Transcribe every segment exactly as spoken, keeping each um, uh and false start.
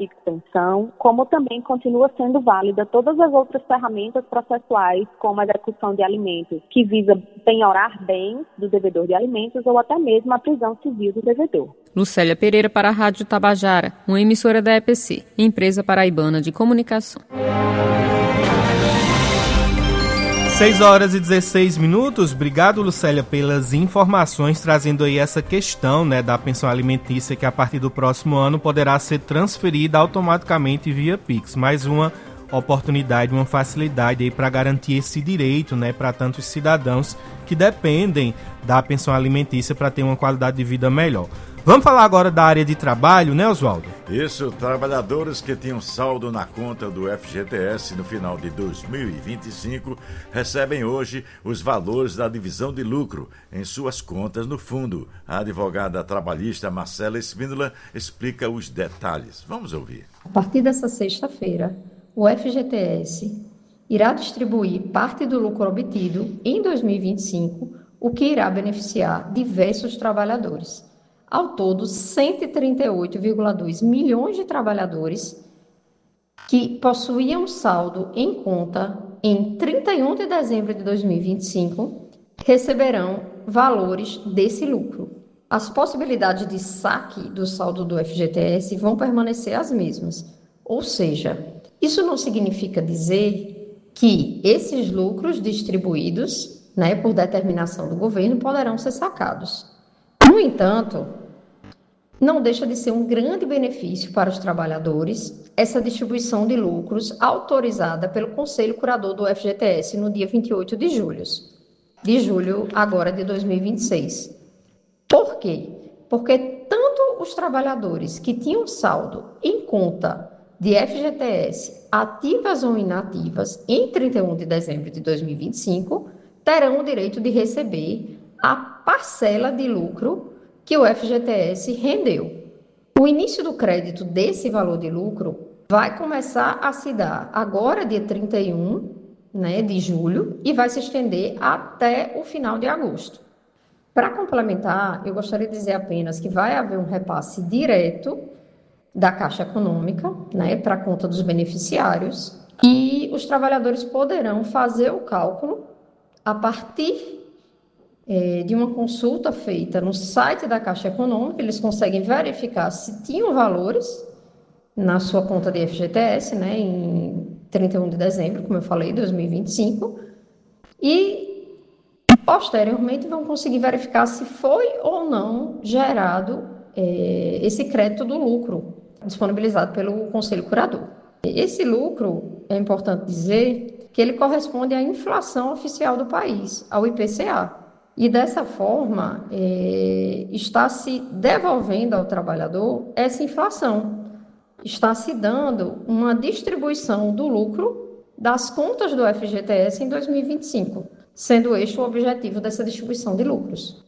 Pix Pensão, como também continua sendo válida todas as outras ferramentas processuais, como a execução de alimentos, que visa penhorar bens do devedor de alimentos ou até mesmo a prisão civil do devedor. Lucélia Pereira para a Rádio Tabajara, uma emissora da E P C, Empresa Paraibana de Comunicação. seis horas e dezesseis minutos. Obrigado, Lucélia, pelas informações, trazendo aí essa questão, né, da pensão alimentícia que a partir do próximo ano poderá ser transferida automaticamente via Pix. Mais uma oportunidade, uma facilidade aí para garantir esse direito, né, para tantos cidadãos que dependem da pensão alimentícia para ter uma qualidade de vida melhor. Vamos falar agora da área de trabalho, né, Oswaldo? Isso, trabalhadores que tinham saldo na conta do F G T S no final de dois mil e vinte e cinco recebem hoje os valores da divisão de lucro em suas contas no fundo. A advogada trabalhista Marcela Espíndola explica os detalhes. Vamos ouvir. A partir dessa sexta-feira, o F G T S irá distribuir parte do lucro obtido em dois mil e vinte e cinco, o que irá beneficiar diversos trabalhadores. Ao todo, cento e trinta e oito vírgula dois milhões de trabalhadores que possuíam saldo em conta em trinta e um de dezembro de dois mil e vinte e cinco receberão valores desse lucro. As possibilidades de saque do saldo do F G T S vão permanecer as mesmas, ou seja, isso não significa dizer que esses lucros distribuídos, né, por determinação do governo poderão ser sacados. No entanto, não deixa de ser um grande benefício para os trabalhadores essa distribuição de lucros autorizada pelo Conselho Curador do F G T S no dia vinte e oito de julho, de julho agora de dois mil e vinte e seis. Por quê? Porque tanto os trabalhadores que tinham saldo em conta de F G T S ativas ou inativas em trinta e um de dezembro de dois mil e vinte e cinco terão o direito de receber a parcela de lucro que o F G T S rendeu. O início do crédito desse valor de lucro vai começar a se dar agora, dia trinta e um, né, de julho, e vai se estender até o final de agosto. Para complementar, eu gostaria de dizer apenas que vai haver um repasse direto da Caixa Econômica, né, para a conta dos beneficiários, e os trabalhadores poderão fazer o cálculo a partir É, de uma consulta feita no site da Caixa Econômica. Eles conseguem verificar se tinham valores na sua conta de F G T S, né, em trinta e um de dezembro, como eu falei, dois mil e vinte e cinco, e posteriormente vão conseguir verificar se foi ou não gerado é, esse crédito do lucro disponibilizado pelo Conselho Curador. Esse lucro, é importante dizer, que ele corresponde à inflação oficial do país, ao I P C A. E dessa forma, é, está se devolvendo ao trabalhador essa inflação. Está se dando uma distribuição do lucro das contas do F G T S em dois mil e vinte e cinco, sendo este o objetivo dessa distribuição de lucros.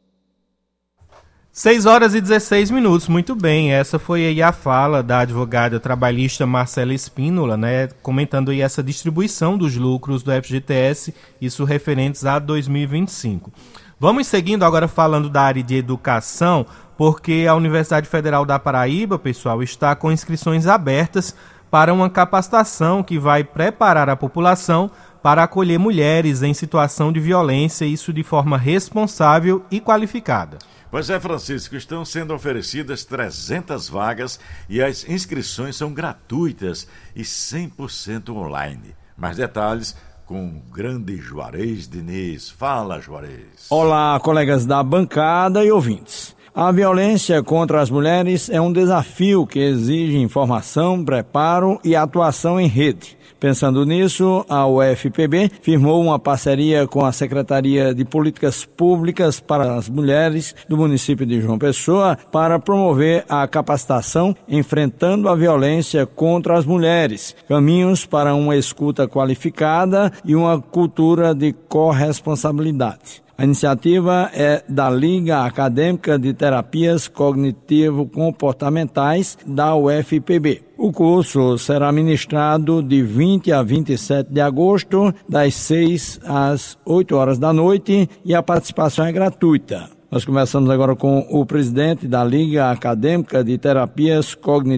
seis horas e dezesseis minutos, muito bem, essa foi aí a fala da advogada trabalhista Marcela Espíndola, né, comentando aí essa distribuição dos lucros do F G T S, isso referentes a dois mil e vinte e cinco. Vamos seguindo agora falando da área de educação, porque a Universidade Federal da Paraíba, pessoal, está com inscrições abertas para uma capacitação que vai preparar a população para acolher mulheres em situação de violência, isso de forma responsável e qualificada. Pois é, Francisco, estão sendo oferecidas trezentas vagas e as inscrições são gratuitas e cem por cento online. Mais detalhes com o grande Juarez Diniz. Fala, Juarez. Olá, colegas da bancada e ouvintes. A violência contra as mulheres é um desafio que exige informação, preparo e atuação em rede. Pensando nisso, a U F P B firmou uma parceria com a Secretaria de Políticas Públicas para as Mulheres do município de João Pessoa para promover a capacitação Enfrentando a Violência contra as Mulheres, caminhos para uma escuta qualificada e uma cultura de corresponsabilidade. A iniciativa é da Liga Acadêmica de Terapias Cognitivo-Comportamentais da U F P B. O curso será ministrado de vinte a vinte e sete de agosto, das seis às oito horas da noite, e a participação é gratuita. Nós começamos agora com o presidente da Liga Acadêmica de Terapias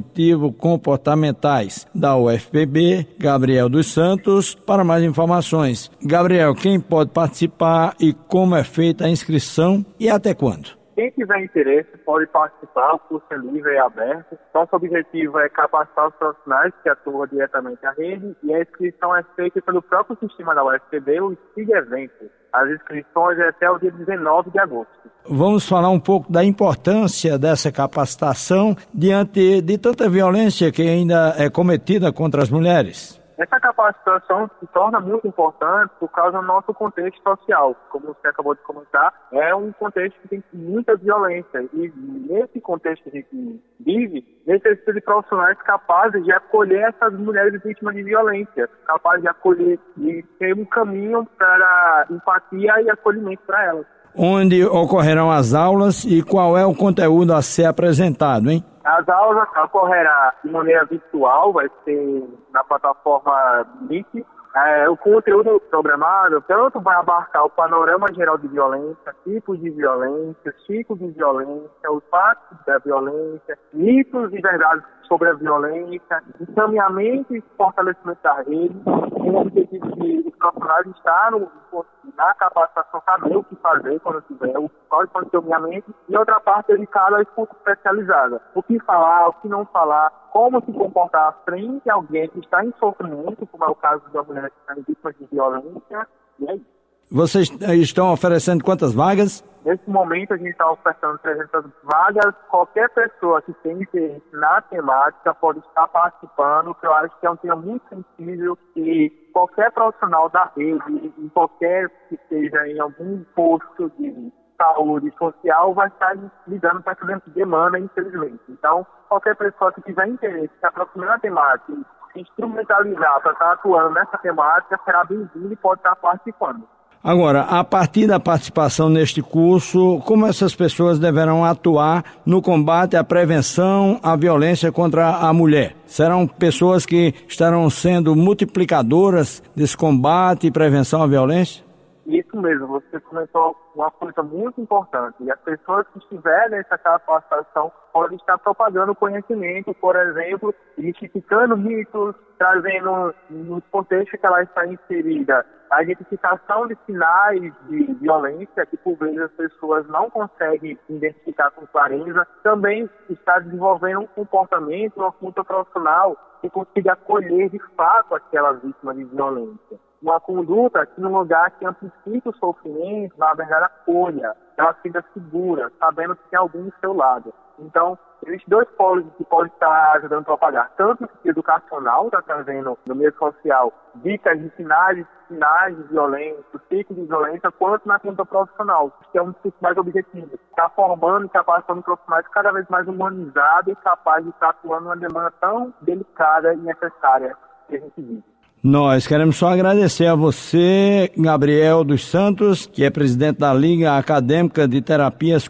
Cognitivo-Comportamentais da U F P B, Gabriel dos Santos, para mais informações. Gabriel, quem pode participar e como é feita a inscrição e até quando? Quem tiver interesse pode participar, o curso é livre e aberto. Nosso objetivo é capacitar os profissionais que atuam diretamente à rede e a inscrição é feita pelo próprio sistema da U F P B, o SIG Evento. As inscrições é até o dia dezenove de agosto. Vamos falar um pouco da importância dessa capacitação diante de tanta violência que ainda é cometida contra as mulheres. Essa capacitação se torna muito importante por causa do nosso contexto social. Como você acabou de comentar, é um contexto que tem muita violência. E nesse contexto que a gente vive, necessita de profissionais capazes de acolher essas mulheres vítimas de violência, capazes de acolher e ter um caminho para empatia e acolhimento para elas. Onde ocorrerão as aulas e qual é o conteúdo a ser apresentado, hein? As aulas ocorrerão de maneira virtual, vai ser na plataforma Meet. É, o conteúdo programado tanto vai abarcar o panorama geral de violência, tipos de violência, tipos de violência, os fatos da violência, mitos e verdades sobre a violência, encaminhamento e fortalecimento da rede, com o objetivo de os profissionais estar no, na capacitação, saber o que fazer quando tiver, o qual é o encaminhamento, e outra parte dedicada à escuta especializada. O que falar, o que não falar, como se comportar frente a alguém que está em sofrimento, como é o caso da mulher que está em vítima de violência, e é isso. Vocês estão oferecendo quantas vagas? Nesse momento a gente está ofertando trezentas vagas. Qualquer pessoa que tenha interesse na temática pode estar participando, que eu acho que é um tema muito sensível e qualquer profissional da rede, em qualquer que esteja em algum posto de saúde social, vai estar lidando com essa demanda, infelizmente. Então, qualquer pessoa que tiver interesse, se aproximar da temática, se instrumentalizar para estar atuando nessa temática, será bem-vindo e pode estar participando. Agora, a partir da participação neste curso, como essas pessoas deverão atuar no combate à prevenção à violência contra a mulher? Serão pessoas que estarão sendo multiplicadoras desse combate e prevenção à violência? Isso mesmo, você comentou uma coisa muito importante. E as pessoas que estiverem nessa capacitação podem estar propagando conhecimento, por exemplo, identificando mitos, trazendo no contexto que ela está inserida a identificação de sinais de violência que por vezes as pessoas não conseguem identificar com clareza. Também está desenvolvendo um comportamento, uma conduta profissional que consiga acolher de fato aquela vítima de violência. Uma conduta que, no lugar que amplifica o sofrimento, na verdade, acolha, ela fica segura, sabendo que tem alguém do seu lado. Então, existem dois polos que podem estar ajudando a propagar. Tanto o educacional, está trazendo no meio social dicas de sinais, sinais de violência, ciclos de violência, quanto na conduta profissional, que é um dos principais objetivos. Está formando e capacitando profissionais cada vez mais humanizados e capazes de estar atuando numa demanda tão delicada e necessária que a gente vive. Nós queremos só agradecer a você, Gabriel dos Santos, que é presidente da Liga Acadêmica de Terapias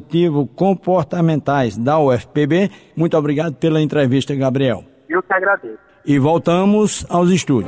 Cognitivo-Comportamentais da U F P B. Muito obrigado pela entrevista, Gabriel. Eu que agradeço. E voltamos aos estúdios.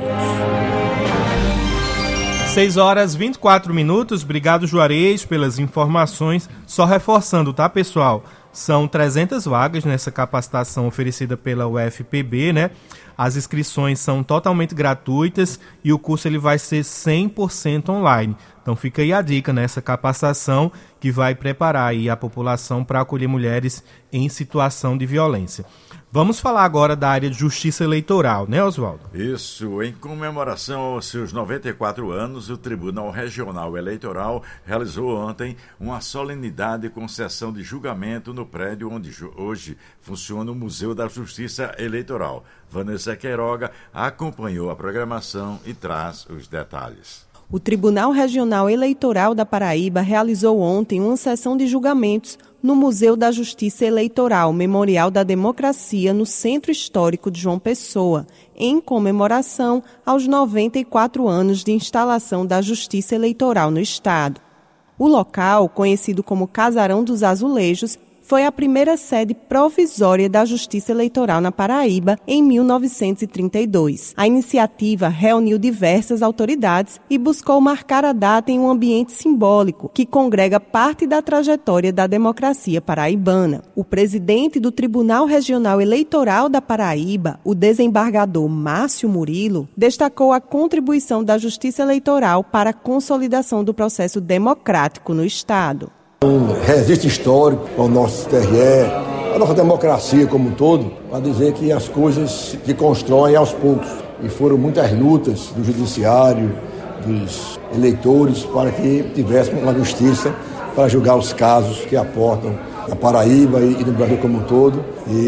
seis horas e vinte e quatro minutos. Obrigado, Juarez, pelas informações. Só reforçando, tá, pessoal? São trezentas vagas nessa capacitação oferecida pela U F P B, né? As inscrições são totalmente gratuitas e o curso ele vai ser cem por cento online. Então fica aí a dica nessa capacitação que vai preparar aí a população para acolher mulheres em situação de violência. Vamos falar agora da área de justiça eleitoral, né, Oswaldo? Isso, em comemoração aos seus noventa e quatro anos, o Tribunal Regional Eleitoral realizou ontem uma solenidade com sessão de julgamento no prédio onde hoje funciona o Museu da Justiça Eleitoral. Vanessa Queiroga acompanhou a programação e traz os detalhes. O Tribunal Regional Eleitoral da Paraíba realizou ontem uma sessão de julgamentos no Museu da Justiça Eleitoral, Memorial da Democracia, no Centro Histórico de João Pessoa, em comemoração aos noventa e quatro anos de instalação da Justiça Eleitoral no Estado. O local, conhecido como Casarão dos Azulejos, foi a primeira sede provisória da Justiça Eleitoral na Paraíba em mil novecentos e trinta e dois. A iniciativa reuniu diversas autoridades e buscou marcar a data em um ambiente simbólico que congrega parte da trajetória da democracia paraibana. O presidente do Tribunal Regional Eleitoral da Paraíba, o desembargador Márcio Murilo, destacou a contribuição da Justiça Eleitoral para a consolidação do processo democrático no Estado. Um registro histórico ao nosso T R E, a nossa democracia como um todo, para dizer que as coisas se constroem aos poucos. E foram muitas lutas do judiciário, dos eleitores, para que tivéssemos uma justiça para julgar os casos que aportam na Paraíba e no Brasil como um todo.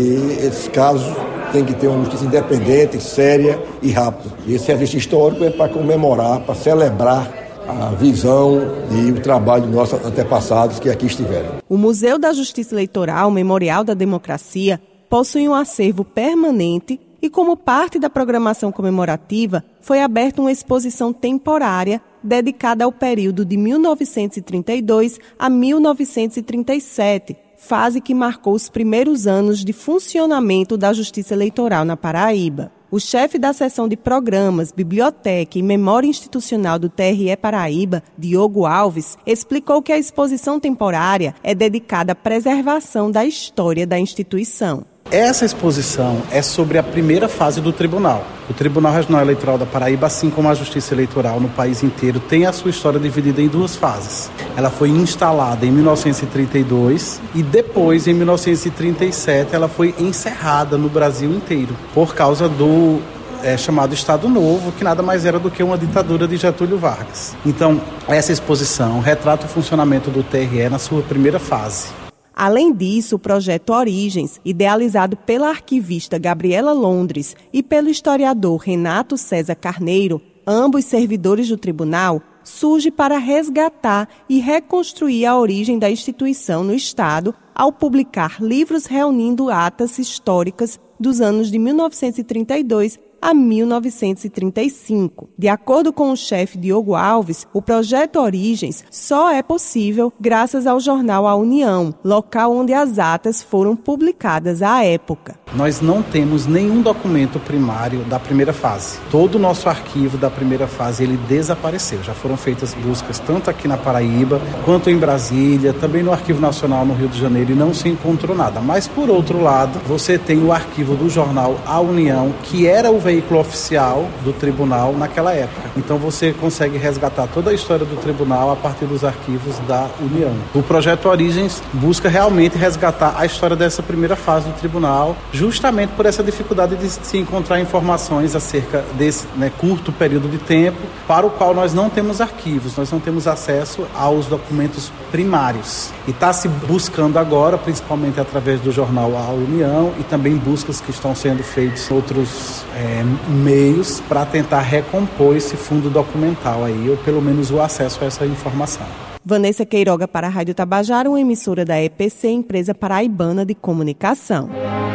E esses casos têm que ter uma justiça independente, séria e rápida. E esse registro histórico é para comemorar, para celebrar a visão e o trabalho dos nossos antepassados que aqui estiveram. O Museu da Justiça Eleitoral, Memorial da Democracia, possui um acervo permanente e, como parte da programação comemorativa, foi aberta uma exposição temporária dedicada ao período de mil novecentos e trinta e dois a mil novecentos e trinta e sete, fase que marcou os primeiros anos de funcionamento da Justiça Eleitoral na Paraíba. O chefe da seção de Programas, Biblioteca e Memória Institucional do T R E Paraíba, Diogo Alves, explicou que a exposição temporária é dedicada à preservação da história da instituição. Essa exposição é sobre a primeira fase do tribunal. O Tribunal Regional Eleitoral da Paraíba, assim como a Justiça Eleitoral no país inteiro, tem a sua história dividida em duas fases. Ela foi instalada em mil novecentos e trinta e dois e depois, em mil novecentos e trinta e sete, ela foi encerrada no Brasil inteiro por causa do é, chamado Estado Novo, que nada mais era do que uma ditadura de Getúlio Vargas. Então, essa exposição retrata o funcionamento do T R E na sua primeira fase. Além disso, o projeto Origens, idealizado pela arquivista Gabriela Londres e pelo historiador Renato César Carneiro, ambos servidores do tribunal, surge para resgatar e reconstruir a origem da instituição no Estado ao publicar livros reunindo atas históricas dos anos de mil novecentos e trinta e dois a mil novecentos e trinta e cinco. De acordo com o chefe Diogo Alves, o projeto Origens só é possível graças ao jornal A União, local onde as atas foram publicadas à época. Nós não temos nenhum documento primário da primeira fase. Todo o nosso arquivo da primeira fase ele desapareceu. Já foram feitas buscas tanto aqui na Paraíba quanto em Brasília, também no Arquivo Nacional no Rio de Janeiro, e não se encontrou nada. Mas, por outro lado, você tem o arquivo do jornal A União, que era o veículo oficial do tribunal naquela época. Então você consegue resgatar toda a história do tribunal a partir dos arquivos da União. O projeto Origens busca realmente resgatar a história dessa primeira fase do tribunal, justamente por essa dificuldade de se encontrar informações acerca desse né, curto período de tempo, para o qual nós não temos arquivos, nós não temos acesso aos documentos primários. E está se buscando agora, principalmente através do jornal A União, e também buscas que estão sendo feitas em outros é, meios para tentar recompor esse fundo documental aí, ou pelo menos o acesso a essa informação. Vanessa Queiroga para a Rádio Tabajara, uma emissora da E P C, Empresa Paraibana de Comunicação.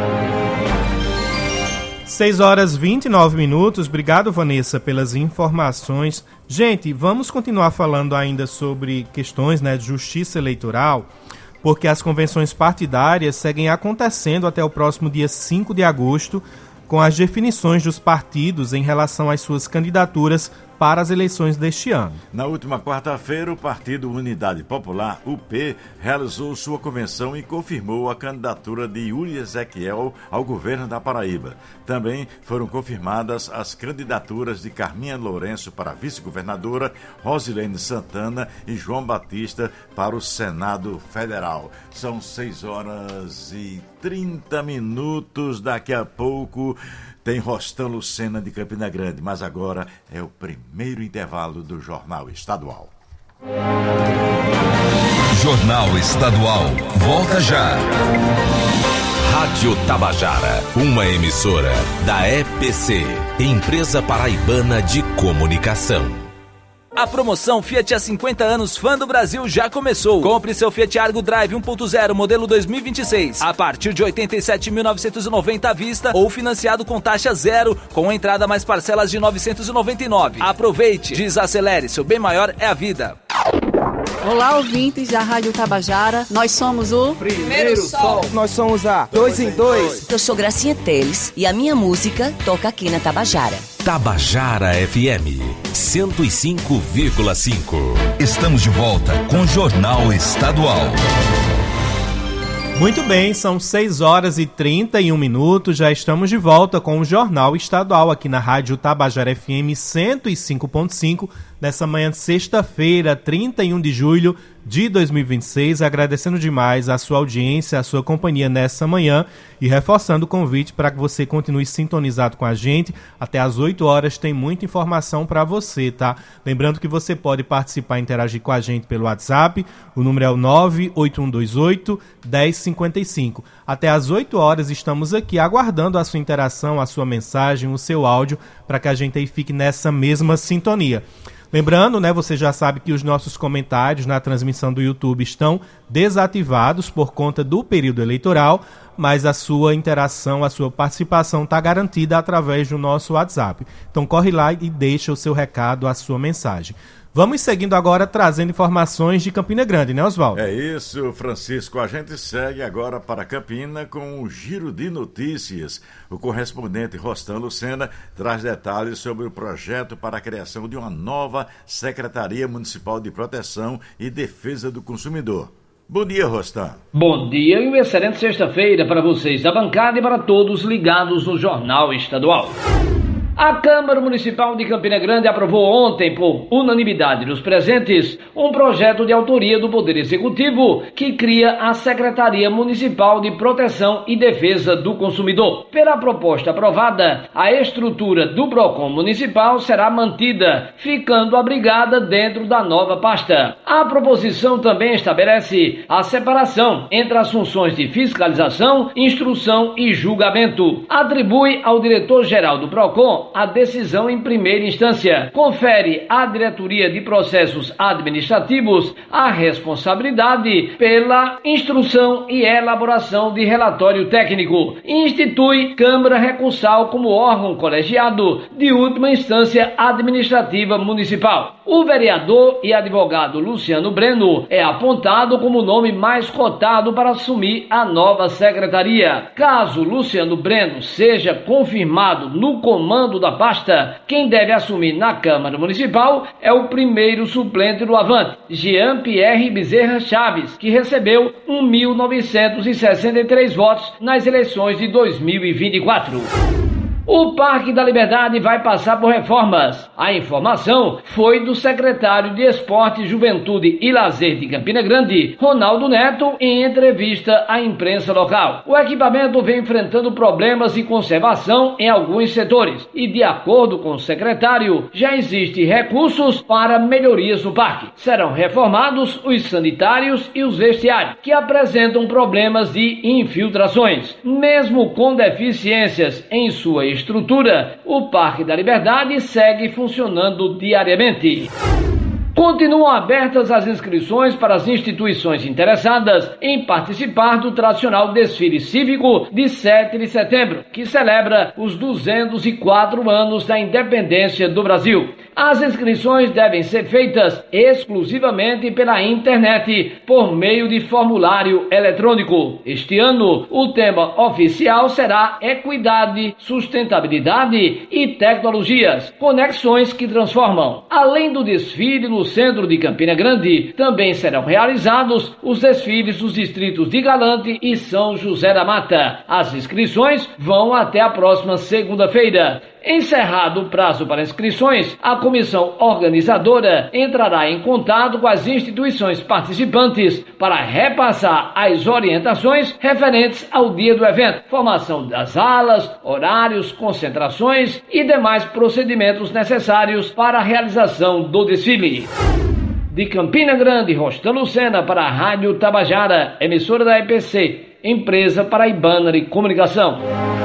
seis horas e vinte e nove minutos. Obrigado, Vanessa, pelas informações. Gente, vamos continuar falando ainda sobre questões né, de justiça eleitoral, porque as convenções partidárias seguem acontecendo até o próximo dia cinco de agosto, com as definições dos partidos em relação às suas candidaturas para as eleições deste ano. Na última quarta-feira, o Partido Unidade Popular, U P, realizou sua convenção e confirmou a candidatura de Yuri Ezequiel ao governo da Paraíba. Também foram confirmadas as candidaturas de Carminha Lourenço para vice-governadora, Rosilene Santana e João Batista para o Senado Federal. São seis horas e trinta minutos. Daqui a pouco tem Rostão Lucena de Campina Grande, mas agora é o primeiro intervalo do Jornal Estadual. Jornal Estadual, volta já. Rádio Tabajara, uma emissora da E P C, Empresa Paraibana de Comunicação. A promoção Fiat há cinquenta anos Fã do Brasil já começou. Compre seu Fiat Argo Drive um ponto zero modelo dois mil e vinte e seis a partir de oitenta e sete mil novecentos e noventa à vista ou financiado com taxa zero, com entrada mais parcelas de novecentos e noventa e nove. Aproveite, desacelere, seu bem maior é a vida. Olá, ouvintes da Rádio Tabajara. Nós somos o Primeiro Sol. Nós somos a Dois em Dois. Eu sou Gracinha Teles e a minha música toca aqui na Tabajara. Tabajara F M cento e cinco vírgula cinco. Estamos de volta com o Jornal Estadual. Muito bem, são seis horas e trinta e um minutos, já estamos de volta com o Jornal Estadual aqui na Rádio Tabajara F M cento e cinco ponto cinco, nessa manhã de sexta-feira, trinta e um de julho de dois mil e vinte e seis, agradecendo demais a sua audiência, a sua companhia nessa manhã e reforçando o convite para que você continue sintonizado com a gente. Até às oito horas tem muita informação para você, tá? Lembrando que você pode participar e interagir com a gente pelo WhatsApp, o número é o nove oito um dois oito, um zero cinco cinco. Até às oito horas estamos aqui aguardando a sua interação, a sua mensagem, o seu áudio, para que a gente aí fique nessa mesma sintonia. Lembrando, né, você já sabe que os nossos comentários na transmissão do YouTube estão desativados por conta do período eleitoral, mas a sua interação, a sua participação está garantida através do nosso WhatsApp. Então corre lá e deixa o seu recado, a sua mensagem. Vamos seguindo agora, trazendo informações de Campina Grande, né, Oswaldo? É isso, Francisco. A gente segue agora para Campina com um giro de notícias. O correspondente Rostan Lucena traz detalhes sobre o projeto para a criação de uma nova Secretaria Municipal de Proteção e Defesa do Consumidor. Bom dia, Rostan. Bom dia e uma excelente sexta-feira para vocês da bancada e para todos ligados no Jornal Estadual. A Câmara Municipal de Campina Grande aprovou ontem, por unanimidade dos presentes, um projeto de autoria do Poder Executivo que cria a Secretaria Municipal de Proteção e Defesa do Consumidor. Pela proposta aprovada, a estrutura do PROCON Municipal será mantida, ficando abrigada dentro da nova pasta. A proposição também estabelece a separação entre as funções de fiscalização, instrução e julgamento. Atribui ao diretor-geral do PROCON a decisão em primeira instância. Confere à Diretoria de Processos Administrativos a responsabilidade pela instrução e elaboração de relatório técnico. Institui Câmara Recursal como órgão colegiado de última instância administrativa municipal. O vereador e advogado Luciano Breno é apontado como o nome mais cotado para assumir a nova secretaria. Caso Luciano Breno seja confirmado no comando da pasta, quem deve assumir na Câmara Municipal é o primeiro suplente do Avante, Jean-Pierre Bezerra Chaves, que recebeu mil novecentos e sessenta e três votos nas eleições de dois mil e vinte e quatro. O Parque da Liberdade vai passar por reformas. A informação foi do secretário de Esporte, Juventude e Lazer de Campina Grande, Ronaldo Neto, em entrevista à imprensa local. O equipamento vem enfrentando problemas de conservação em alguns setores e, de acordo com o secretário, já existem recursos para melhorias no parque. Serão reformados os sanitários e os vestiários, que apresentam problemas de infiltrações. Mesmo com deficiências em sua estrutura, o Parque da Liberdade segue funcionando diariamente. Continuam abertas as inscrições para as instituições interessadas em participar do tradicional desfile cívico de sete de setembro, que celebra os duzentos e quatro anos da independência do Brasil. As inscrições devem ser feitas exclusivamente pela internet, por meio de formulário eletrônico. Este ano, o tema oficial será Equidade, Sustentabilidade e Tecnologias, conexões que transformam. Além do desfile no centro de Campina Grande, também serão realizados os desfiles dos distritos de Galante e São José da Mata. As inscrições vão até a próxima segunda-feira. Encerrado o prazo para inscrições, a comissão organizadora entrará em contato com as instituições participantes para repassar as orientações referentes ao dia do evento, formação das alas, horários, concentrações e demais procedimentos necessários para a realização do desfile. De Campina Grande, Rostan Lucena para a Rádio Tabajara, emissora da E P C, Empresa Paraibana de Comunicação.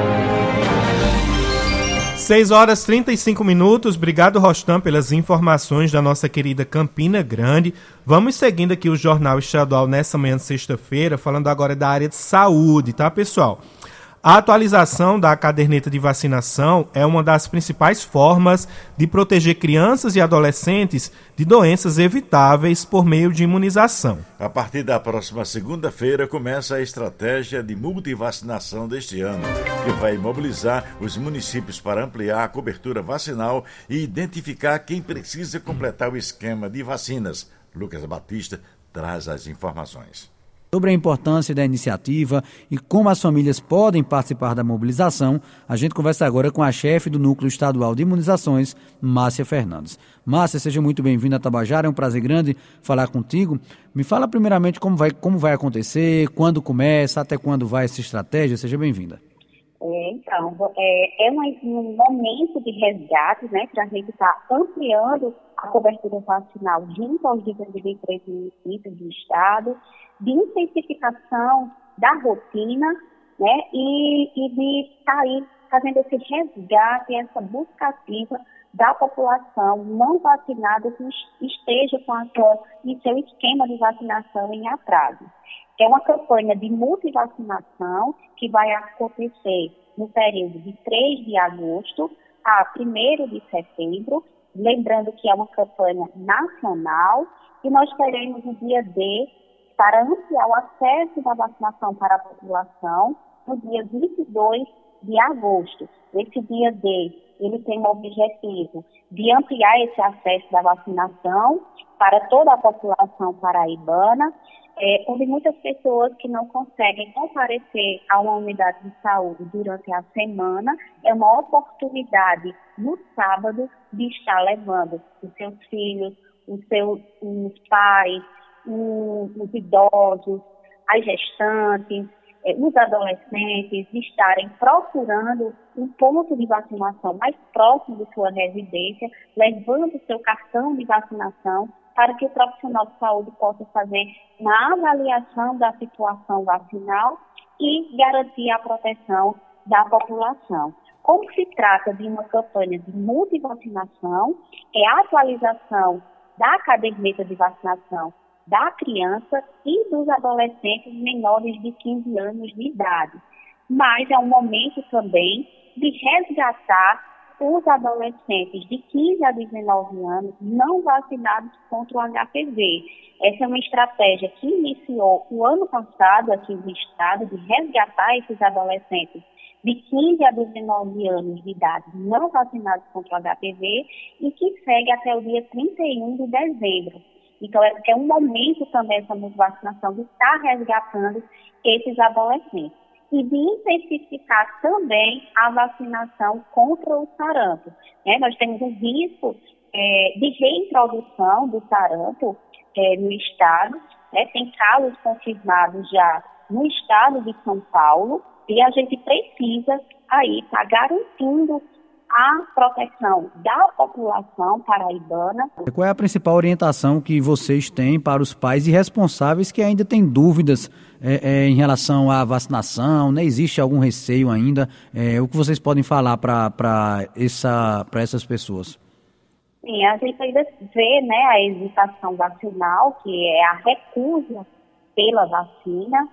seis horas e trinta e cinco minutos, obrigado Rostan pelas informações da nossa querida Campina Grande. Vamos seguindo aqui o Jornal Estadual nessa manhã de sexta-feira, falando agora da área de saúde, tá pessoal? A atualização da caderneta de vacinação é uma das principais formas de proteger crianças e adolescentes de doenças evitáveis por meio de imunização. A partir da próxima segunda-feira começa a estratégia de multivacinação deste ano, que vai mobilizar os municípios para ampliar a cobertura vacinal e identificar quem precisa completar o esquema de vacinas. Lucas Batista traz as informações. Sobre a importância da iniciativa e como as famílias podem participar da mobilização, a gente conversa agora com a chefe do Núcleo Estadual de Imunizações, Márcia Fernandes. Márcia, seja muito bem-vinda a Tabajara, é um prazer grande falar contigo. Me fala primeiramente como vai, como vai acontecer, quando começa, até quando vai essa estratégia, seja bem-vinda. É, então, é, é um momento de resgate, né, para a gente estar tá ampliando a cobertura vacinal junto aos dezenove e três municípios do estado, de intensificação da rotina, né, e, e de estar tá aí fazendo esse resgate, essa busca ativa da população não vacinada que esteja com a sua, em seu esquema de vacinação em atraso. É uma campanha de multivacinação que vai acontecer no período de três de agosto a primeiro de setembro, lembrando que é uma campanha nacional, e nós teremos o dia D para ampliar o acesso da vacinação para a população no dia vinte e dois de agosto. Esse dia D, ele tem o objetivo de ampliar esse acesso da vacinação para toda a população paraibana, é, onde muitas pessoas que não conseguem comparecer a uma unidade de saúde durante a semana, é uma oportunidade no sábado de estar levando os seus filhos, os seus os pais, os, os idosos, as gestantes, eh, os adolescentes, de estarem procurando um ponto de vacinação mais próximo de sua residência, levando o seu cartão de vacinação para que o profissional de saúde possa fazer uma avaliação da situação vacinal e garantir a proteção da população. Como se trata de uma campanha de multivacinação, é a atualização da caderneta de vacinação da criança e dos adolescentes menores de quinze anos de idade. Mas é um momento também de resgatar os adolescentes de quinze a dezenove anos não vacinados contra o H P V. Essa é uma estratégia que iniciou o ano passado aqui no estado, de resgatar esses adolescentes de quinze a dezenove anos de idade não vacinados contra o H P V e que segue até o dia trinta e um de dezembro. Então, é, é um momento também essa vacinação de estar resgatando esses adolescentes. E de intensificar também a vacinação contra o sarampo. Né? Nós temos um risco é, de reintrodução do sarampo é, no estado. Né? Tem casos confirmados já no estado de São Paulo, e a gente precisa aí estar tá garantindo a proteção da população paraibana. Qual é a principal orientação que vocês têm para os pais e responsáveis que ainda têm dúvidas é, é, em relação à vacinação, né? Existe algum receio ainda? É, o que vocês podem falar para essa, para essas pessoas? Sim, a gente ainda vê, né, a hesitação vacinal, que é a recusa pela vacina,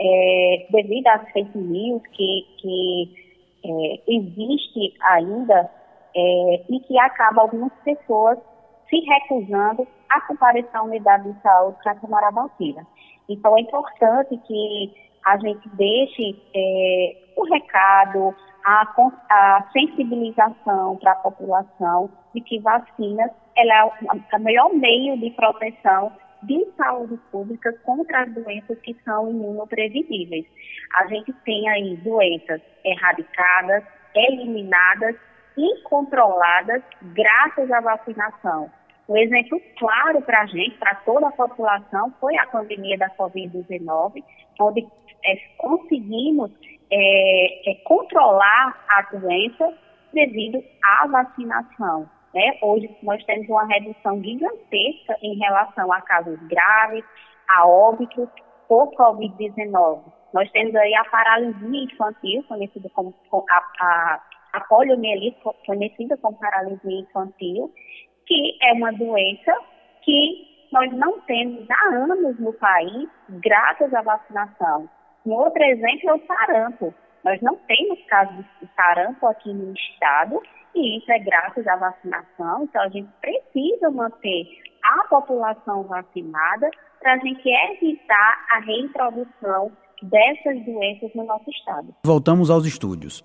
é, devido às fake news que... que É, existe ainda é, e que acaba algumas pessoas se recusando a comparecer à unidade de saúde para tomar a vacina. Então, é importante que a gente deixe é, o recado, a, a sensibilização para a população de que vacinas ela é o melhor meio de proteção de saúde pública contra as doenças que são imunoprevisíveis. A gente tem aí doenças erradicadas, eliminadas e controladas graças à vacinação. Um exemplo claro para a gente, para toda a população, foi a pandemia da covid dezenove, onde é, conseguimos é, é, controlar a doença devido à vacinação. Né? Hoje nós temos uma redução gigantesca em relação a casos graves, a óbitos por covid dezenove. Nós temos aí a paralisia infantil, conhecida como a, a, a poliomielite, conhecida como paralisia infantil, que é uma doença que nós não temos há anos no país, graças à vacinação. Um outro exemplo é o sarampo. Nós não temos casos de sarampo aqui no estado, e isso é graças à vacinação, então a gente precisa manter a população vacinada para a gente evitar a reintrodução dessas doenças no nosso estado. Voltamos aos estúdios.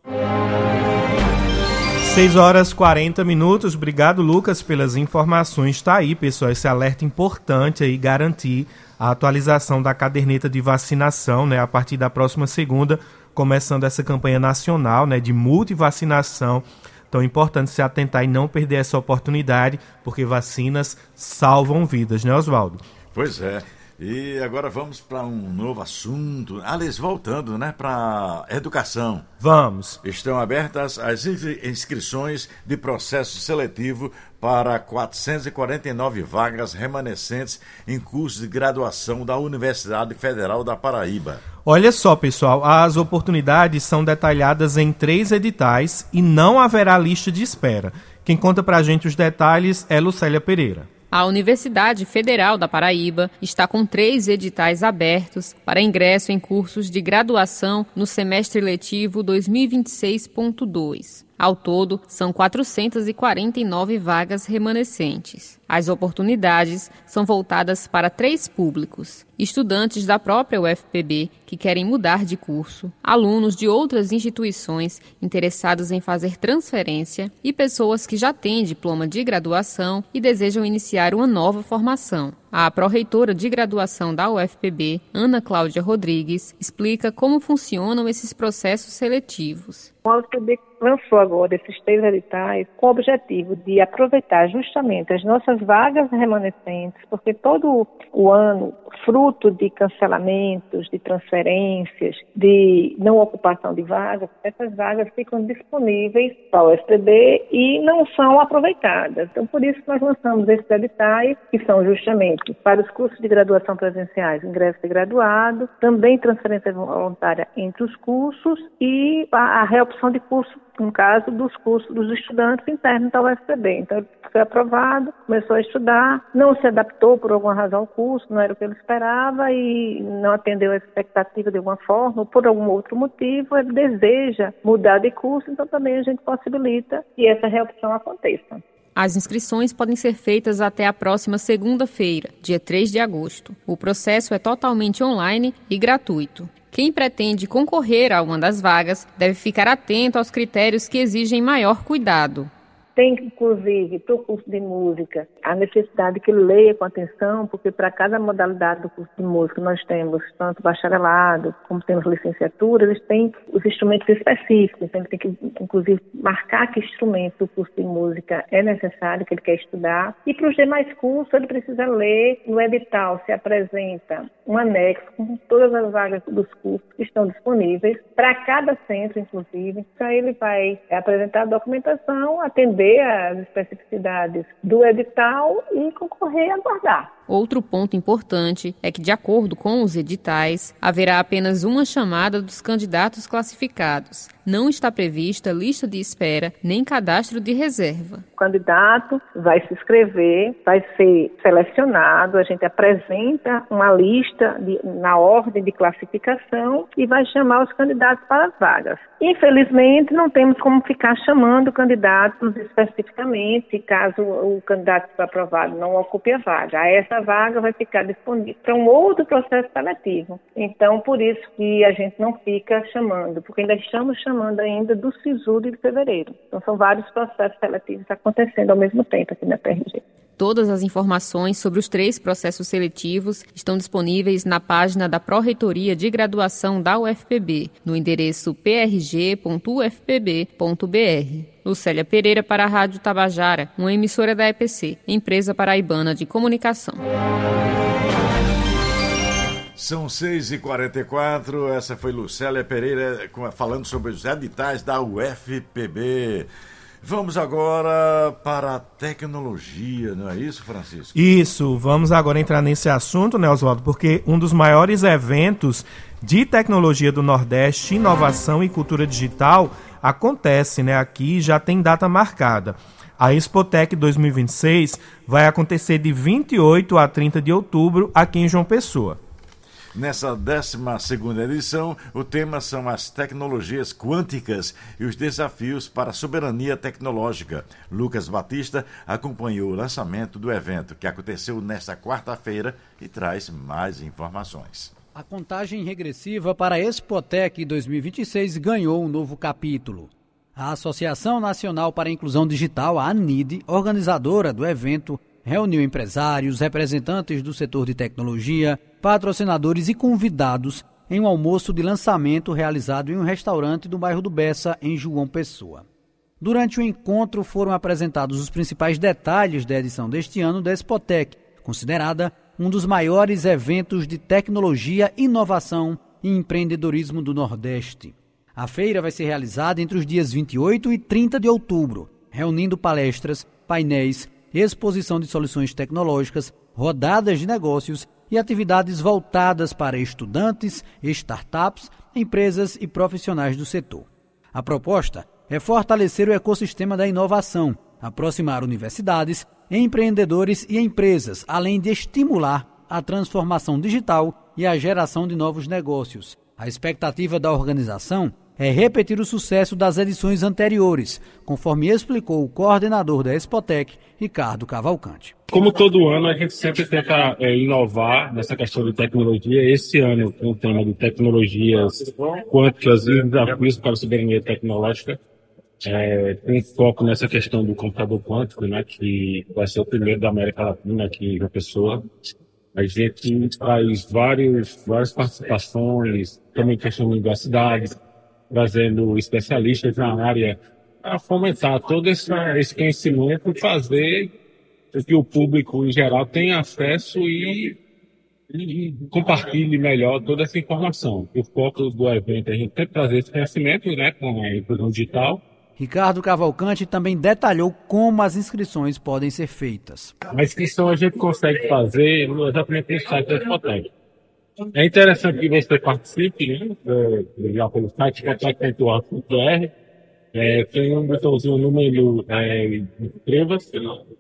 seis horas e quarenta minutos. Obrigado, Lucas, pelas informações. Está aí, pessoal, esse alerta importante aí, garantir a atualização da caderneta de vacinação, né, a partir da próxima segunda, começando essa campanha nacional, né, de multivacinação. Então é importante se atentar e não perder essa oportunidade, porque vacinas salvam vidas, né, Oswaldo? Pois é. E agora vamos para um novo assunto. Aliás, voltando, né, para educação. Vamos. Estão abertas as inscrições de processo seletivo para quatrocentas e quarenta e nove vagas remanescentes em cursos de graduação da Universidade Federal da Paraíba. Olha só, pessoal, as oportunidades são detalhadas em três editais e não haverá lista de espera. Quem conta pra gente os detalhes é Lucélia Pereira. A Universidade Federal da Paraíba está com três editais abertos para ingresso em cursos de graduação no semestre letivo dois mil e vinte e seis ponto dois. Ao todo, são quatrocentas e quarenta e nove vagas remanescentes. As oportunidades são voltadas para três públicos: estudantes da própria U F P B que querem mudar de curso, alunos de outras instituições interessados em fazer transferência e pessoas que já têm diploma de graduação e desejam iniciar uma nova formação. A pró-reitora de graduação da U F P B, Ana Cláudia Rodrigues, explica como funcionam esses processos seletivos. A U F P B lançou agora esses três editais com o objetivo de aproveitar justamente as nossas vagas remanescentes, porque todo o ano, fruto de cancelamentos, de transferências, de não ocupação de vagas, essas vagas ficam disponíveis para a U F P B e não são aproveitadas. Então, por isso nós lançamos esses editais, que são justamente para os cursos de graduação presenciais, ingresso de graduado, também transferência voluntária entre os cursos e a, a reopção de curso, no caso dos cursos dos estudantes internos da U F P B. Então, ele foi aprovado, começou a estudar, não se adaptou por alguma razão ao curso, não era o que ele esperava e não atendeu a expectativa de alguma forma, ou por algum outro motivo, ele deseja mudar de curso, então também a gente possibilita que essa reopção aconteça. As inscrições podem ser feitas até a próxima segunda-feira, dia três de agosto. O processo é totalmente online e gratuito. Quem pretende concorrer a uma das vagas deve ficar atento aos critérios que exigem maior cuidado. Tem, inclusive, para o curso de música, a necessidade que ele leia com atenção, porque para cada modalidade do curso de música nós temos tanto bacharelado, como temos licenciatura, eles têm os instrumentos específicos. Então, ele tem que, inclusive, marcar que instrumento do curso de música é necessário, que ele quer estudar. E para os demais cursos, ele precisa ler. No edital se apresenta um anexo com todas as vagas dos cursos que estão disponíveis, para cada centro, inclusive. Então, ele vai apresentar a documentação, atender as especificidades do edital e concorrer a aguardar. Outro ponto importante é que, de acordo com os editais, haverá apenas uma chamada dos candidatos classificados. Não está prevista lista de espera nem cadastro de reserva. O candidato vai se inscrever, vai ser selecionado, a gente apresenta uma lista de, na ordem de classificação e vai chamar os candidatos para as vagas. Infelizmente, não temos como ficar chamando candidatos especificamente, caso o candidato que foi aprovado não ocupe a vaga. Essa vaga vai ficar disponível para um outro processo seletivo. Então, por isso que a gente não fica chamando, porque ainda estamos chamando ainda do SISU de fevereiro. Então, são vários processos seletivos acontecendo ao mesmo tempo aqui na P R G. Todas as informações sobre os três processos seletivos estão disponíveis na página da Pró-Reitoria de Graduação da U F P B, no endereço p r g ponto u f p b ponto b r. Lucélia Pereira para a Rádio Tabajara, uma emissora da E P C, Empresa Paraibana de Comunicação. São seis e quarenta e quatro, essa foi Lucélia Pereira falando sobre os editais da U F P B. Vamos agora para a tecnologia, não é isso, Francisco? Isso, vamos agora entrar nesse assunto, né, Oswaldo? Porque um dos maiores eventos de tecnologia do Nordeste, inovação e cultura digital, acontece, né, aqui, já tem data marcada. A Expotec dois mil e vinte e seis vai acontecer de vinte e oito a trinta de outubro aqui em João Pessoa. Nessa décima segunda edição, o tema são as tecnologias quânticas e os desafios para a soberania tecnológica. Lucas Batista acompanhou o lançamento do evento, que aconteceu nesta quarta-feira, e traz mais informações. A contagem regressiva para a Expotec dois mil e vinte e seis ganhou um novo capítulo. A Associação Nacional para a Inclusão Digital, a ANID, organizadora do evento, reuniu empresários, representantes do setor de tecnologia, patrocinadores e convidados em um almoço de lançamento realizado em um restaurante do bairro do Bessa, em João Pessoa. Durante o encontro foram apresentados os principais detalhes da edição deste ano da Expotec, considerada um dos maiores eventos de tecnologia, inovação e empreendedorismo do Nordeste. A feira vai ser realizada entre os dias vinte e oito e trinta de outubro, reunindo palestras, painéis, exposição de soluções tecnológicas, rodadas de negócios e atividades voltadas para estudantes, startups, empresas e profissionais do setor. A proposta é fortalecer o ecossistema da inovação, aproximar universidades, empreendedores e empresas, além de estimular a transformação digital e a geração de novos negócios. A expectativa da organização é repetir o sucesso das edições anteriores, conforme explicou o coordenador da Expotec, Ricardo Cavalcante. Como todo ano, a gente sempre tenta é, inovar nessa questão de tecnologia. Esse ano, com o tema de tecnologias quânticas e desafios para a soberania tecnológica, é, tem foco nessa questão do computador quântico, né, que vai ser o primeiro da América Latina aqui na Pessoa. A gente faz vários, várias participações, também questão de universidades, trazendo especialistas na área para fomentar todo esse, esse conhecimento e fazer com que o público em geral tenha acesso e, e compartilhe melhor toda essa informação. O foco do evento é a gente sempre trazer esse conhecimento, né, com a inclusão digital. Ricardo Cavalcante também detalhou como as inscrições podem ser feitas. A inscrição a gente consegue fazer exatamente no site da Expotec. É interessante que você participe, né, já pelo site expotec ponto org ponto b r. É, tem um botãozinho no menu, é, inscreva-se.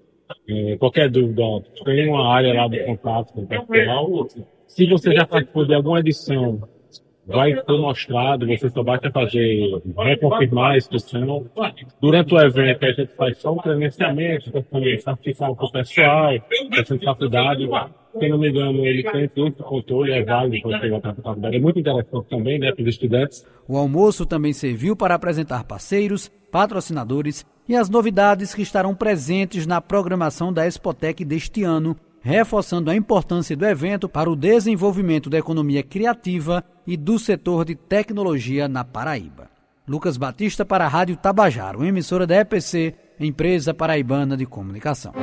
É, qualquer dúvida, tem uma área lá de contato com o pessoal. Se você já participou de alguma edição, vai ser mostrado, você só basta fazer, vai confirmar a inscrição. Durante o evento, a gente faz só um credenciamento, certificar para o pessoal, essa faculdade. Se não me engano, ele tem todo o controle, é válido para pegar a faculdade. É muito interessante também, né, para os estudantes. O almoço também serviu para apresentar parceiros, patrocinadores e as novidades que estarão presentes na programação da Expotec deste ano, reforçando a importância do evento para o desenvolvimento da economia criativa e do setor de tecnologia na Paraíba. Lucas Batista para a Rádio Tabajara, uma emissora da E P C, Empresa Paraibana de Comunicação.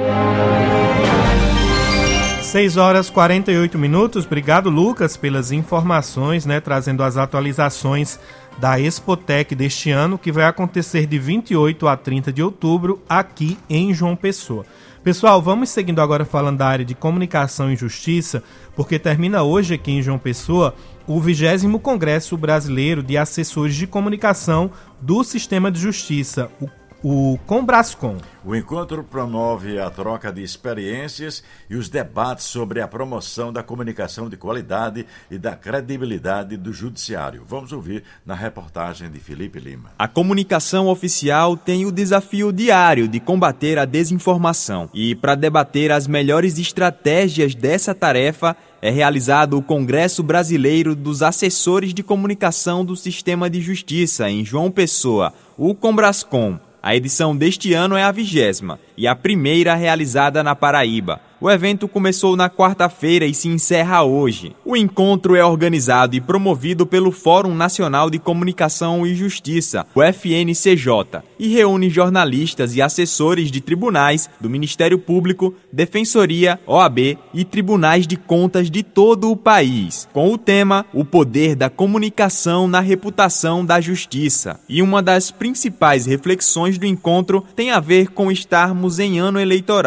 seis horas e quarenta e oito minutos. Obrigado, Lucas, pelas informações, né, trazendo as atualizações da Expotec deste ano, que vai acontecer de vinte e oito a trinta de outubro aqui em João Pessoa. Pessoal, vamos seguindo agora falando da área de comunicação e justiça, porque termina hoje aqui em João Pessoa o vigésimo Congresso Brasileiro de Assessores de Comunicação do Sistema de Justiça, o O Combrascom. O encontro promove a troca de experiências e os debates sobre a promoção da comunicação de qualidade e da credibilidade do judiciário. Vamos ouvir na reportagem de Felipe Lima. A comunicação oficial tem o desafio diário de combater a desinformação. E para debater as melhores estratégias dessa tarefa, é realizado o Congresso Brasileiro dos Assessores de Comunicação do Sistema de Justiça, em João Pessoa, o Combrascom. A edição deste ano é a vigésima e a primeira realizada na Paraíba. O evento começou na quarta-feira e se encerra hoje. O encontro é organizado e promovido pelo Fórum Nacional de Comunicação e Justiça, o F N C J, e reúne jornalistas e assessores de tribunais, do Ministério Público, Defensoria, O A B e tribunais de contas de todo o país, com o tema O Poder da Comunicação na Reputação da Justiça. E uma das principais reflexões do encontro tem a ver com estarmos em ano eleitoral.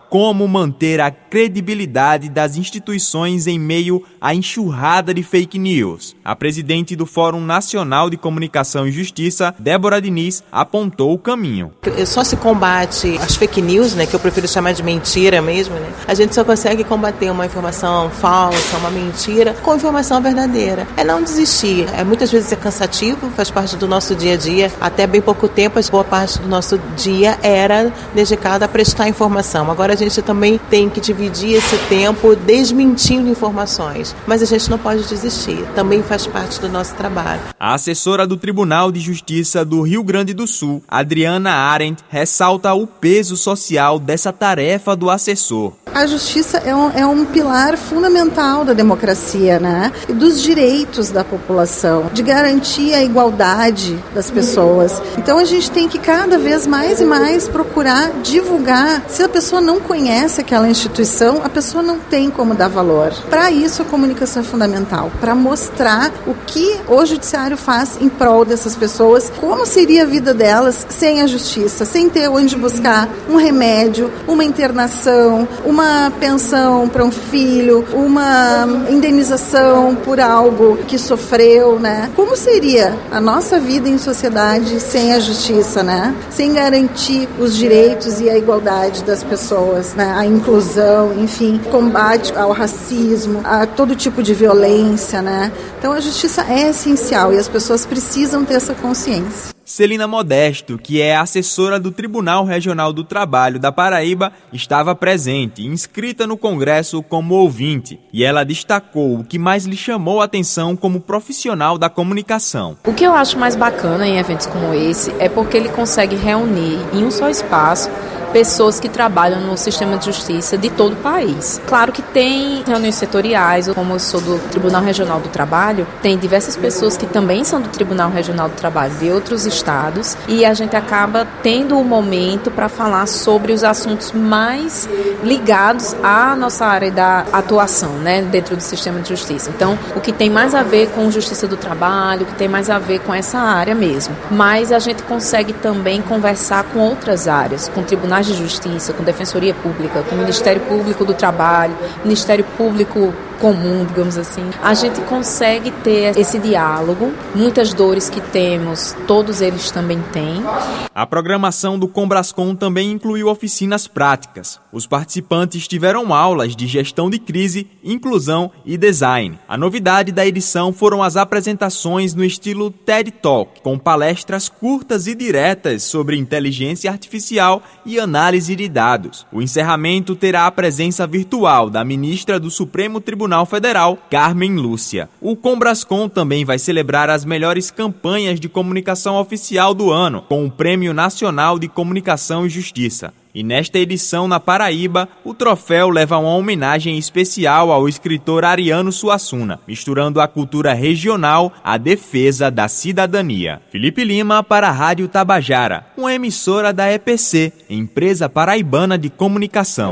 como manter a credibilidade das instituições em meio à enxurrada de fake news. A presidente do Fórum Nacional de Comunicação e Justiça, Débora Diniz, apontou o caminho. Só se combate as fake news, né, que eu prefiro chamar de mentira mesmo, né? A gente só consegue combater uma informação falsa, uma mentira, com informação verdadeira. É não desistir. É, muitas vezes é cansativo, faz parte do nosso dia a dia. Até bem pouco tempo, boa parte do nosso dia era dedicada a prestar informação. Agora a gente também tem que dividir esse tempo desmentindo informações. Mas a gente não pode desistir. Também faz parte do nosso trabalho. A assessora do Tribunal de Justiça do Rio Grande do Sul, Adriana Arendt, ressalta o peso social dessa tarefa do assessor. A justiça é um, é um pilar fundamental da democracia, né? E dos direitos da população, de garantir a igualdade das pessoas. Então a gente tem que cada vez mais e mais procurar divulgar. Se a pessoa não conhece aquela instituição, a pessoa não tem como dar valor. Para isso a comunicação é fundamental, para mostrar o que o judiciário faz em prol dessas pessoas, como seria a vida delas sem a justiça, sem ter onde buscar um remédio, uma internação, uma pensão para um filho, uma indenização por algo que sofreu, né? Como seria a nossa vida em sociedade sem a justiça, né? Sem garantir os direitos e a igualdade das pessoas, né? A inclusão, enfim, combate ao racismo, a todo tipo de violência, né? Então a justiça é essencial e as pessoas precisam ter essa consciência. Celina Modesto, que é assessora do Tribunal Regional do Trabalho da Paraíba, estava presente, inscrita no Congresso como ouvinte, e ela destacou o que mais lhe chamou a atenção como profissional da comunicação. O que eu acho mais bacana em eventos como esse é porque ele consegue reunir em um só espaço pessoas que trabalham no sistema de justiça de todo o país. Claro que tem reuniões setoriais, como eu sou do Tribunal Regional do Trabalho, tem diversas pessoas que também são do Tribunal Regional do Trabalho de outros estados, e a gente acaba tendo um momento para falar sobre os assuntos mais ligados à nossa área da atuação, né, dentro do sistema de justiça. Então, o que tem mais a ver com justiça do trabalho, o que tem mais a ver com essa área mesmo. Mas a gente consegue também conversar com outras áreas, com tribunais de justiça, com defensoria pública, com o Ministério Público do Trabalho, Ministério Público comum, digamos assim. A gente consegue ter esse diálogo. Muitas dores que temos, todos eles também têm. A programação do Combrascom também incluiu oficinas práticas. Os participantes tiveram aulas de gestão de crise, inclusão e design. A novidade da edição foram as apresentações no estilo TED Talk, com palestras curtas e diretas sobre inteligência artificial e análise de dados. O encerramento terá a presença virtual da ministra do Supremo Tribunal Federal, Carmen Lúcia. O Combrascom também vai celebrar as melhores campanhas de comunicação oficial do ano, com o Prêmio Nacional de Comunicação e Justiça. E nesta edição na Paraíba, o troféu leva uma homenagem especial ao escritor Ariano Suassuna, misturando a cultura regional à defesa da cidadania. Felipe Lima para a Rádio Tabajara, uma emissora da E P C, Empresa Paraibana de Comunicação.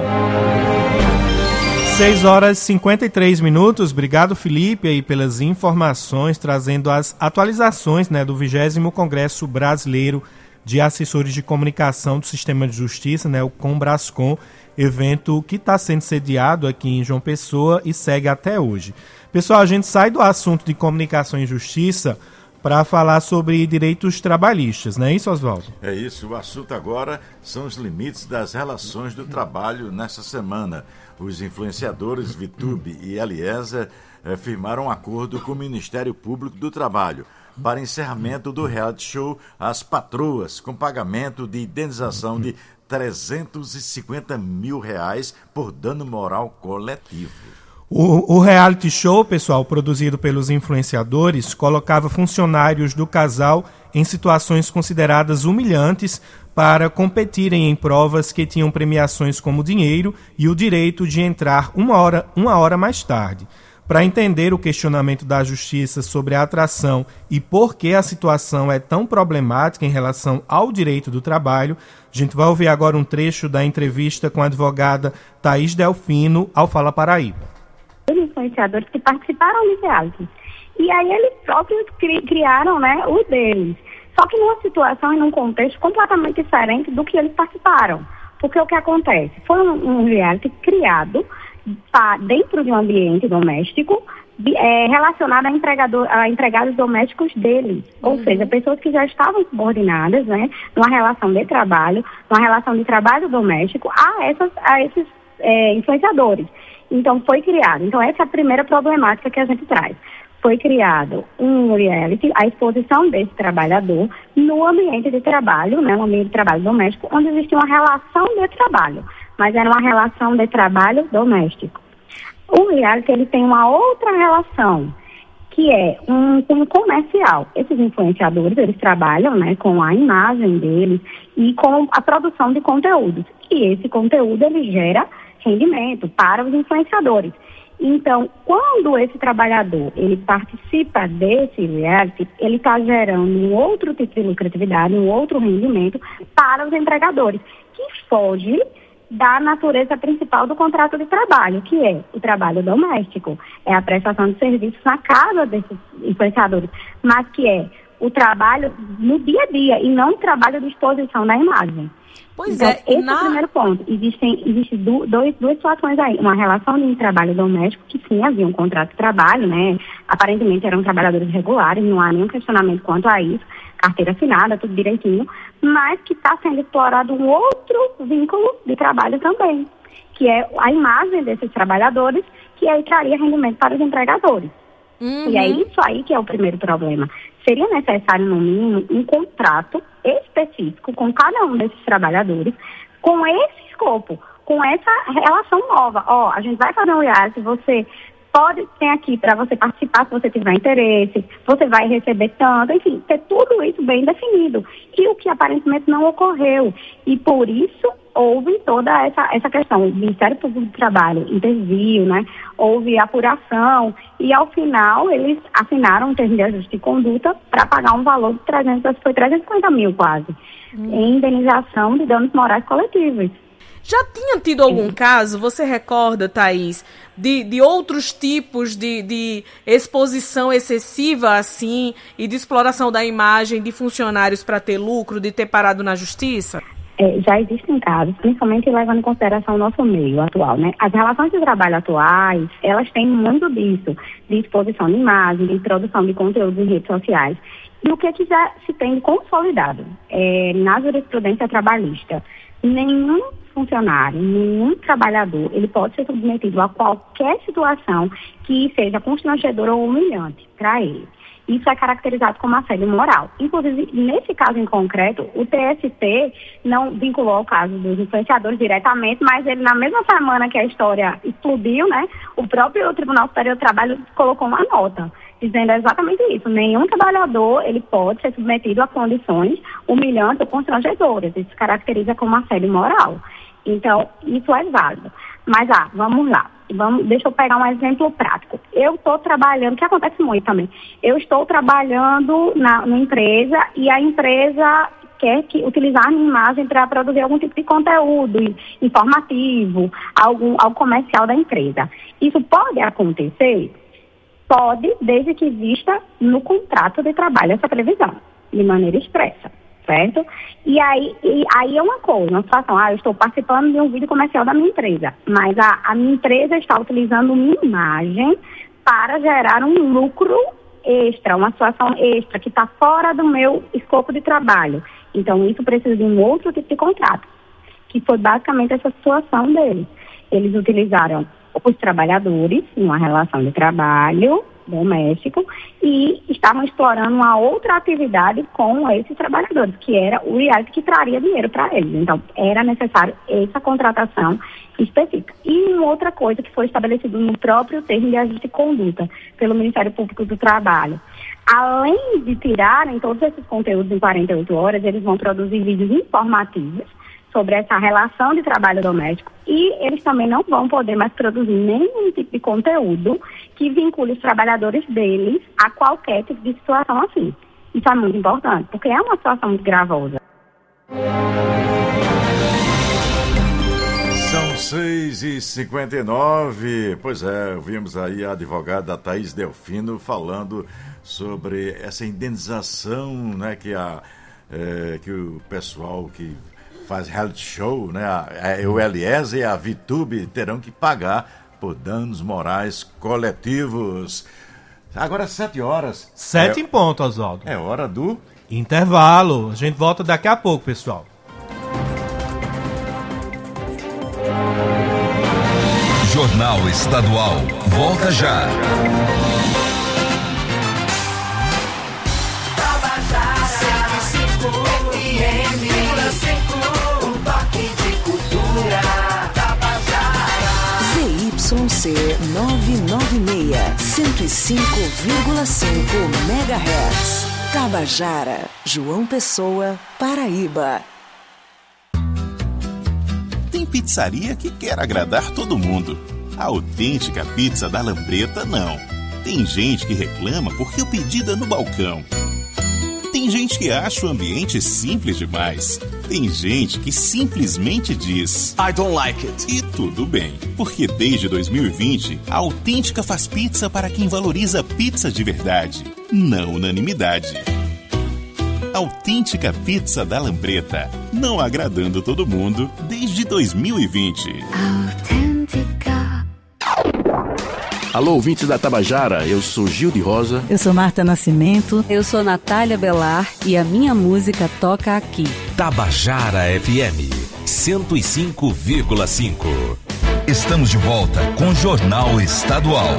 seis horas e cinquenta e três minutos. Obrigado, Felipe, aí pelas informações, trazendo as atualizações, né, do vigésimo Congresso Brasileiro de Assessores de Comunicação do Sistema de Justiça, né, o Combrascom, evento que está sendo sediado aqui em João Pessoa e segue até hoje. Pessoal, a gente sai do assunto de comunicação e justiça para falar sobre direitos trabalhistas, não é isso, Oswaldo? É isso, o assunto agora são os limites das relações do trabalho nessa semana. Os influenciadores VTube e Eliezer eh, firmaram um acordo com o Ministério Público do Trabalho para encerramento do reality show As Patroas, com pagamento de indenização de trezentos e cinquenta mil reais por dano moral coletivo. O, o reality show, pessoal, produzido pelos influenciadores, colocava funcionários do casal em situações consideradas humilhantes para competirem em provas que tinham premiações como dinheiro e o direito de entrar uma hora, uma hora mais tarde. Para entender o questionamento da justiça sobre a atração e por que a situação é tão problemática em relação ao direito do trabalho, a gente vai ouvir agora um trecho da entrevista com a advogada Thaís Delfino ao Fala Paraíba. Os influenciadores que participaram do reality. E aí eles próprios cri- criaram, né, o deles. Só que numa situação e num contexto completamente diferente do que eles participaram. Porque o que acontece? Foi um, um reality criado pra, dentro de um ambiente doméstico é, relacionado a, empregador, a empregados domésticos deles. Uhum. Ou seja, pessoas que já estavam subordinadas, né, numa relação de trabalho, numa relação de trabalho doméstico a, essas, a esses é, influenciadores. Então, foi criado. Então, essa é a primeira problemática que a gente traz. Foi criado um reality, a exposição desse trabalhador no ambiente de trabalho, né, um ambiente de trabalho doméstico, onde existia uma relação de trabalho, mas era uma relação de trabalho doméstico. O reality, ele tem uma outra relação, que é um, um comercial. Esses influenciadores, eles trabalham, né, com a imagem deles e com a produção de conteúdos. E esse conteúdo, ele gera rendimento para os influenciadores. Então, quando esse trabalhador, ele participa desse reality, ele está gerando um outro tipo de lucratividade, um outro rendimento para os empregadores, que foge da natureza principal do contrato de trabalho, que é o trabalho doméstico, é a prestação de serviços na casa desses influenciadores, mas que é o trabalho no dia a dia e não o trabalho de exposição da imagem. Pois então, é, esse na... é o primeiro ponto. Existem, existem du, dois, duas situações aí. Uma relação de trabalho doméstico, que sim, havia um contrato de trabalho, né? Aparentemente eram trabalhadores regulares, não há nenhum questionamento quanto a isso, carteira assinada, tudo direitinho, mas que está sendo explorado um outro vínculo de trabalho também, que é a imagem desses trabalhadores, que aí traria rendimento para os empregadores. Uhum. E é isso aí que é o primeiro problema. Seria necessário, no mínimo, um contrato específico com cada um desses trabalhadores, com esse escopo, com essa relação nova. Ó, a gente vai fazer um reality, você pode ter aqui para você participar se você tiver interesse, você vai receber tanto, enfim, ter tudo isso bem definido. E o que aparentemente não ocorreu. E por isso houve toda essa, essa questão. O Ministério Público do Trabalho interviu, né? Houve apuração e, ao final, eles assinaram um termo de ajuste de conduta para pagar um valor de trezentos, foi trezentos e cinquenta mil quase, hum. em indenização de danos morais coletivos. Já tinha tido algum caso, você recorda, Thaís, de, de outros tipos de, de exposição excessiva, assim, e de exploração da imagem de funcionários para ter lucro, de ter parado na justiça? É, já existem casos, principalmente levando em consideração o nosso meio atual, né? As relações de trabalho atuais, elas têm muito disso, de exposição de imagem, de produção de conteúdos em redes sociais. E o que, é que já se tem consolidado é, na jurisprudência trabalhista? Nenhum funcionário, nenhum trabalhador, ele pode ser submetido a qualquer situação que seja constrangedora ou humilhante para ele. Isso é caracterizado como assédio moral. Inclusive, nesse caso em concreto, o T S T não vinculou o caso dos influenciadores diretamente, mas ele, na mesma semana que a história explodiu, né, o próprio Tribunal Superior do Trabalho colocou uma nota, dizendo exatamente isso. Nenhum trabalhador, ele pode ser submetido a condições humilhantes ou constrangedoras. Isso se caracteriza como assédio moral. Então, isso é válido. Mas, ah, vamos lá. Vamos, deixa eu pegar um exemplo prático. Eu estou trabalhando, que acontece muito também, eu estou trabalhando na, na empresa e a empresa quer que, utilizar a minha imagem para produzir algum tipo de conteúdo informativo, algum, algo comercial da empresa. Isso pode acontecer? Pode, desde que exista no contrato de trabalho essa previsão, de maneira expressa. Certo? E aí, e aí é uma coisa, uma situação, ah, eu estou participando de um vídeo comercial da minha empresa, mas a, a minha empresa está utilizando minha imagem para gerar um lucro extra, uma situação extra que está fora do meu escopo de trabalho. Então, isso precisa de um outro tipo de contrato, que foi basicamente essa situação deles. Eles utilizaram os trabalhadores em uma relação de trabalho doméstico e estavam explorando uma outra atividade com esses trabalhadores, que era o reality que traria dinheiro para eles. Então, era necessário essa contratação específica. E uma outra coisa que foi estabelecida no próprio termo de ajuste de conduta pelo Ministério Público do Trabalho. Além de tirarem todos esses conteúdos em quarenta e oito horas, eles vão produzir vídeos informativos sobre essa relação de trabalho doméstico e eles também não vão poder mais produzir nenhum tipo de conteúdo que vincule os trabalhadores deles a qualquer tipo de situação assim. Isso é muito importante, porque é uma situação muito gravosa. São seis e cinquenta e nove. Pois é, ouvimos aí a advogada Thaís Delfino falando sobre essa indenização, né, que, a, é, que o pessoal que faz reality show, né? A, a, o Eliezer e a VTube terão que pagar por danos morais coletivos. Agora sete horas. Sete é, em ponto, Oswaldo. É hora do intervalo. A gente volta daqui a pouco, pessoal. Jornal Estadual. Volta já. Z Y C novecentos e noventa e seis, cento e cinco vírgula cinco megahertz. Tabajara, João Pessoa, Paraíba. Tem pizzaria que quer agradar todo mundo. A autêntica pizza da Lambreta, não. Tem gente que reclama porque o pedido é no balcão. Tem gente que acha o ambiente simples demais. Tem gente que simplesmente diz I don't like it. E tudo bem, porque desde dois mil e vinte, a Autêntica faz pizza para quem valoriza pizza de verdade, não unanimidade. Autêntica Pizza da Lambreta, não agradando todo mundo desde dois mil e vinte. Autêntica. Alô, ouvintes da Tabajara, eu sou Gil de Rosa. Eu sou Marta Nascimento. Eu sou Natália Belar e a minha música toca aqui. Tabajara F M, cento e cinco vírgula cinco. Estamos de volta com o Jornal Estadual.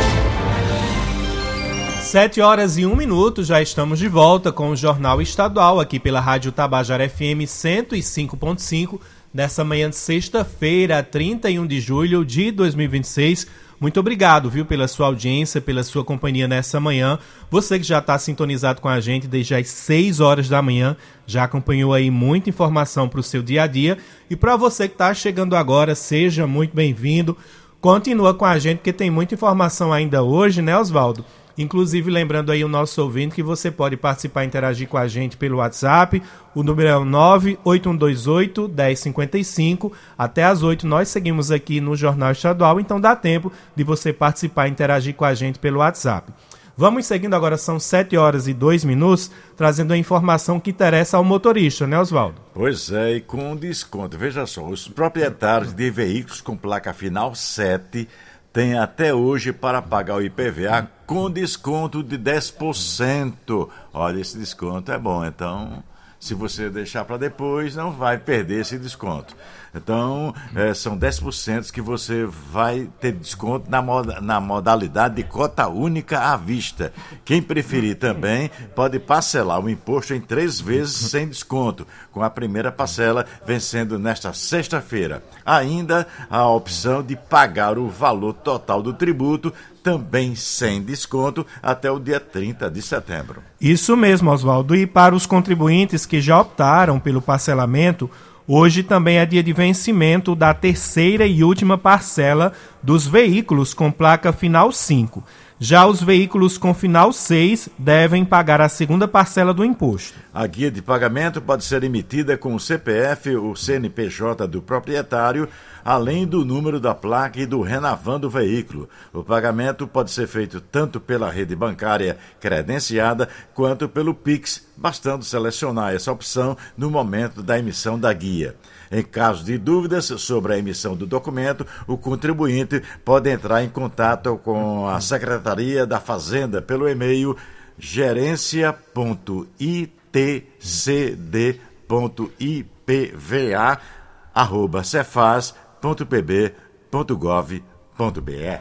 Sete horas e um minuto, já estamos de volta com o Jornal Estadual, aqui pela Rádio Tabajara F M cento e cinco ponto cinco, nessa manhã de sexta-feira, trinta e um de julho de dois mil e vinte e seis. Muito obrigado, viu, pela sua audiência, pela sua companhia nessa manhã. Você que já está sintonizado com a gente desde as seis horas da manhã, já acompanhou aí muita informação para o seu dia a dia. E para você que está chegando agora, seja muito bem-vindo. Continua com a gente, porque tem muita informação ainda hoje, né, Oswaldo? Inclusive, lembrando aí o nosso ouvinte que você pode participar e interagir com a gente pelo WhatsApp. O número é o nove oito um dois oito, um zero cinco cinco. Até às oito nós seguimos aqui no Jornal Estadual, então dá tempo de você participar e interagir com a gente pelo WhatsApp. Vamos seguindo agora, são sete horas e dois minutos, trazendo a informação que interessa ao motorista, né, Oswaldo? Pois é, e com desconto. Veja só, os proprietários de veículos com placa final sete tem até hoje para pagar o I P V A com desconto de dez por cento. Olha, esse desconto é bom, então se você deixar para depois, não vai perder esse desconto. Então, é, são dez por cento que você vai ter desconto na, moda, na modalidade de cota única à vista. Quem preferir também pode parcelar o imposto em três vezes sem desconto, com a primeira parcela vencendo nesta sexta-feira. Ainda a opção de pagar o valor total do tributo, também sem desconto, até o dia trinta de setembro. Isso mesmo, Oswaldo. E para os contribuintes que já optaram pelo parcelamento, hoje também é dia de vencimento da terceira e última parcela dos veículos com placa final cinco. Já os veículos com final seis devem pagar a segunda parcela do imposto. A guia de pagamento pode ser emitida com o C P F, o C N P J do proprietário, além do número da placa e do Renavan do veículo. O pagamento pode ser feito tanto pela rede bancária credenciada quanto pelo Pix, bastando selecionar essa opção no momento da emissão da guia. Em caso de dúvidas sobre a emissão do documento, o contribuinte pode entrar em contato com a Secretaria da Fazenda pelo e-mail gerência ponto i t c d ponto i p v a arroba cefaz ponto p b ponto gov ponto b r.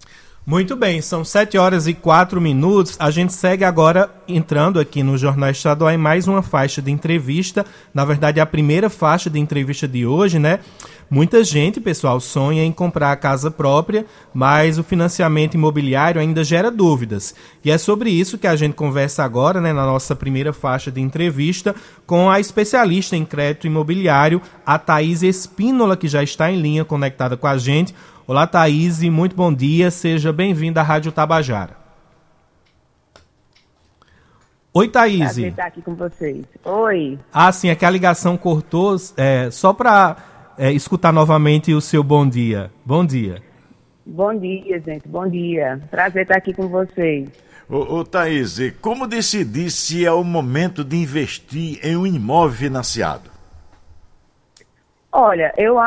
Muito bem, são sete horas e quatro minutos. A gente segue agora entrando aqui no Jornal Estadual em mais uma faixa de entrevista. Na verdade, a primeira faixa de entrevista de hoje, né? Muita gente, pessoal, sonha em comprar a casa própria, mas o financiamento imobiliário ainda gera dúvidas. E é sobre isso que a gente conversa agora, né, na nossa primeira faixa de entrevista, com a especialista em crédito imobiliário, a Thaís Espínola, que já está em linha conectada com a gente. Olá, Thaís, muito bom dia, seja bem-vinda à Rádio Tabajara. Oi, Thaís. Prazer estar aqui com vocês. Oi. Ah, sim, é que a ligação cortou, é, só para é, escutar novamente o seu bom dia. Bom dia. Bom dia, gente, bom dia. Prazer estar aqui com vocês. Ô, ô Thaís, como decidir se é o momento de investir em um imóvel financiado? Olha, eu,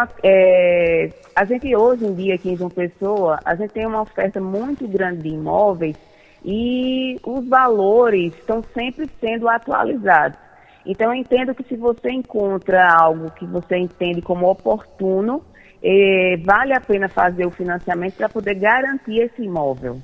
é, a gente hoje em dia aqui em João Pessoa, a gente tem uma oferta muito grande de imóveis e os valores estão sempre sendo atualizados. Então, eu entendo que se você encontra algo que você entende como oportuno, eh, vale a pena fazer o financiamento para poder garantir esse imóvel.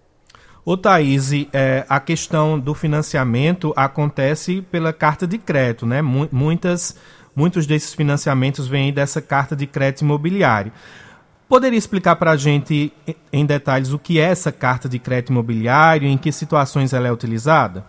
Ô Thaís, é, a questão do financiamento acontece pela carta de crédito, né? M- muitas, muitos desses financiamentos vêm dessa carta de crédito imobiliário. Poderia explicar para a gente em detalhes o que é essa carta de crédito imobiliário e em que situações ela é utilizada?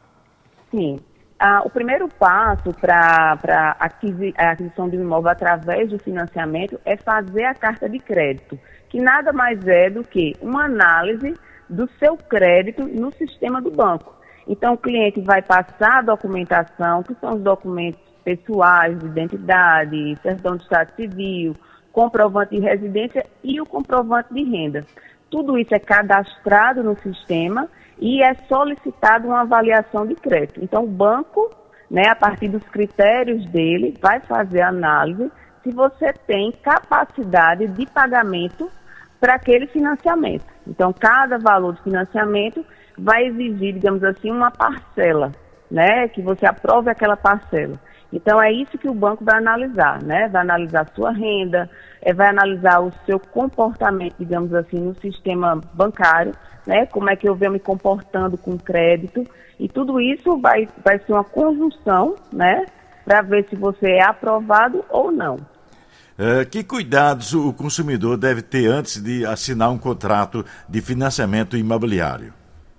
Sim. Ah, o primeiro passo para a aquisição de um imóvel através do financiamento é fazer a carta de crédito, que nada mais é do que uma análise do seu crédito no sistema do banco. Então, o cliente vai passar a documentação, que são os documentos pessoais, de identidade, certidão de estado civil, comprovante de residência e o comprovante de renda. Tudo isso é cadastrado no sistema e é solicitado uma avaliação de crédito. Então, o banco, né, a partir dos critérios dele, vai fazer a análise se você tem capacidade de pagamento para aquele financiamento. Então, cada valor de financiamento vai exigir, digamos assim, uma parcela, né, que você aprove aquela parcela. Então, é isso que o banco vai analisar, né? Vai analisar a sua renda, é, vai analisar o seu comportamento, digamos assim, no sistema bancário, né? Como é que eu venho me comportando com crédito. E tudo isso vai, vai ser uma conjunção, né? Para ver se você é aprovado ou não. É, que cuidados o consumidor deve ter antes de assinar um contrato de financiamento imobiliário?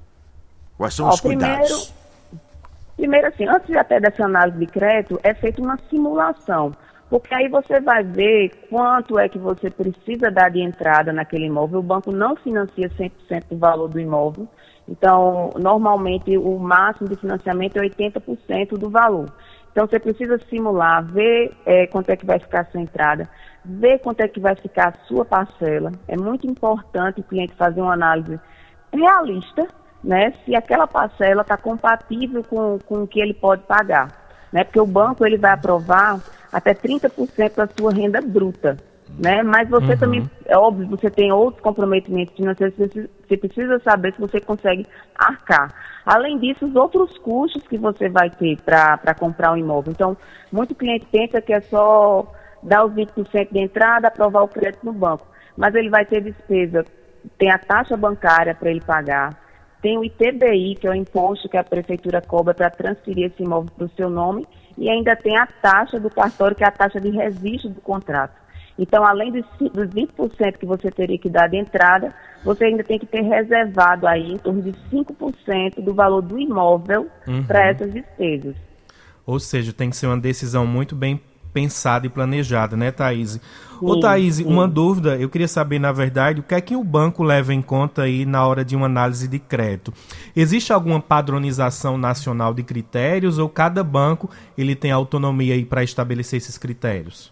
Quais são Ó, os primeiro... cuidados? Primeiro, assim, antes até dessa análise de crédito, é feita uma simulação, porque aí você vai ver quanto é que você precisa dar de entrada naquele imóvel. O banco não financia cem por cento do valor do imóvel, então, normalmente, o máximo de financiamento é oitenta por cento do valor. Então, você precisa simular, ver é, quanto é que vai ficar a sua entrada, ver quanto é que vai ficar a sua parcela. É muito importante o cliente fazer uma análise realista, né, se aquela parcela está compatível com, com o que ele pode pagar, né, porque o banco ele vai aprovar até trinta por cento da sua renda bruta, né, mas você uhum. também, é óbvio, você tem outros comprometimentos financeiros, você precisa saber se você consegue arcar. Além disso, os outros custos que você vai ter para comprar um imóvel. Então, muito cliente pensa que é só dar os vinte por cento de entrada, aprovar o crédito no banco, mas ele vai ter despesa, tem a taxa bancária para ele pagar, tem o I T B I, que é o imposto que a prefeitura cobra para transferir esse imóvel para o seu nome, e ainda tem a taxa do cartório, que é a taxa de registro do contrato. Então, além dos vinte por cento que você teria que dar de entrada, você ainda tem que ter reservado aí em torno de cinco por cento do valor do imóvel uhum. para essas despesas. Ou seja, tem que ser uma decisão muito bem pensada e planejada, né, Thaís? Ô, Thaís, uma dúvida, eu queria saber, na verdade, o que é que o banco leva em conta aí na hora de uma análise de crédito? Existe alguma padronização nacional de critérios ou cada banco ele tem autonomia aí para estabelecer esses critérios?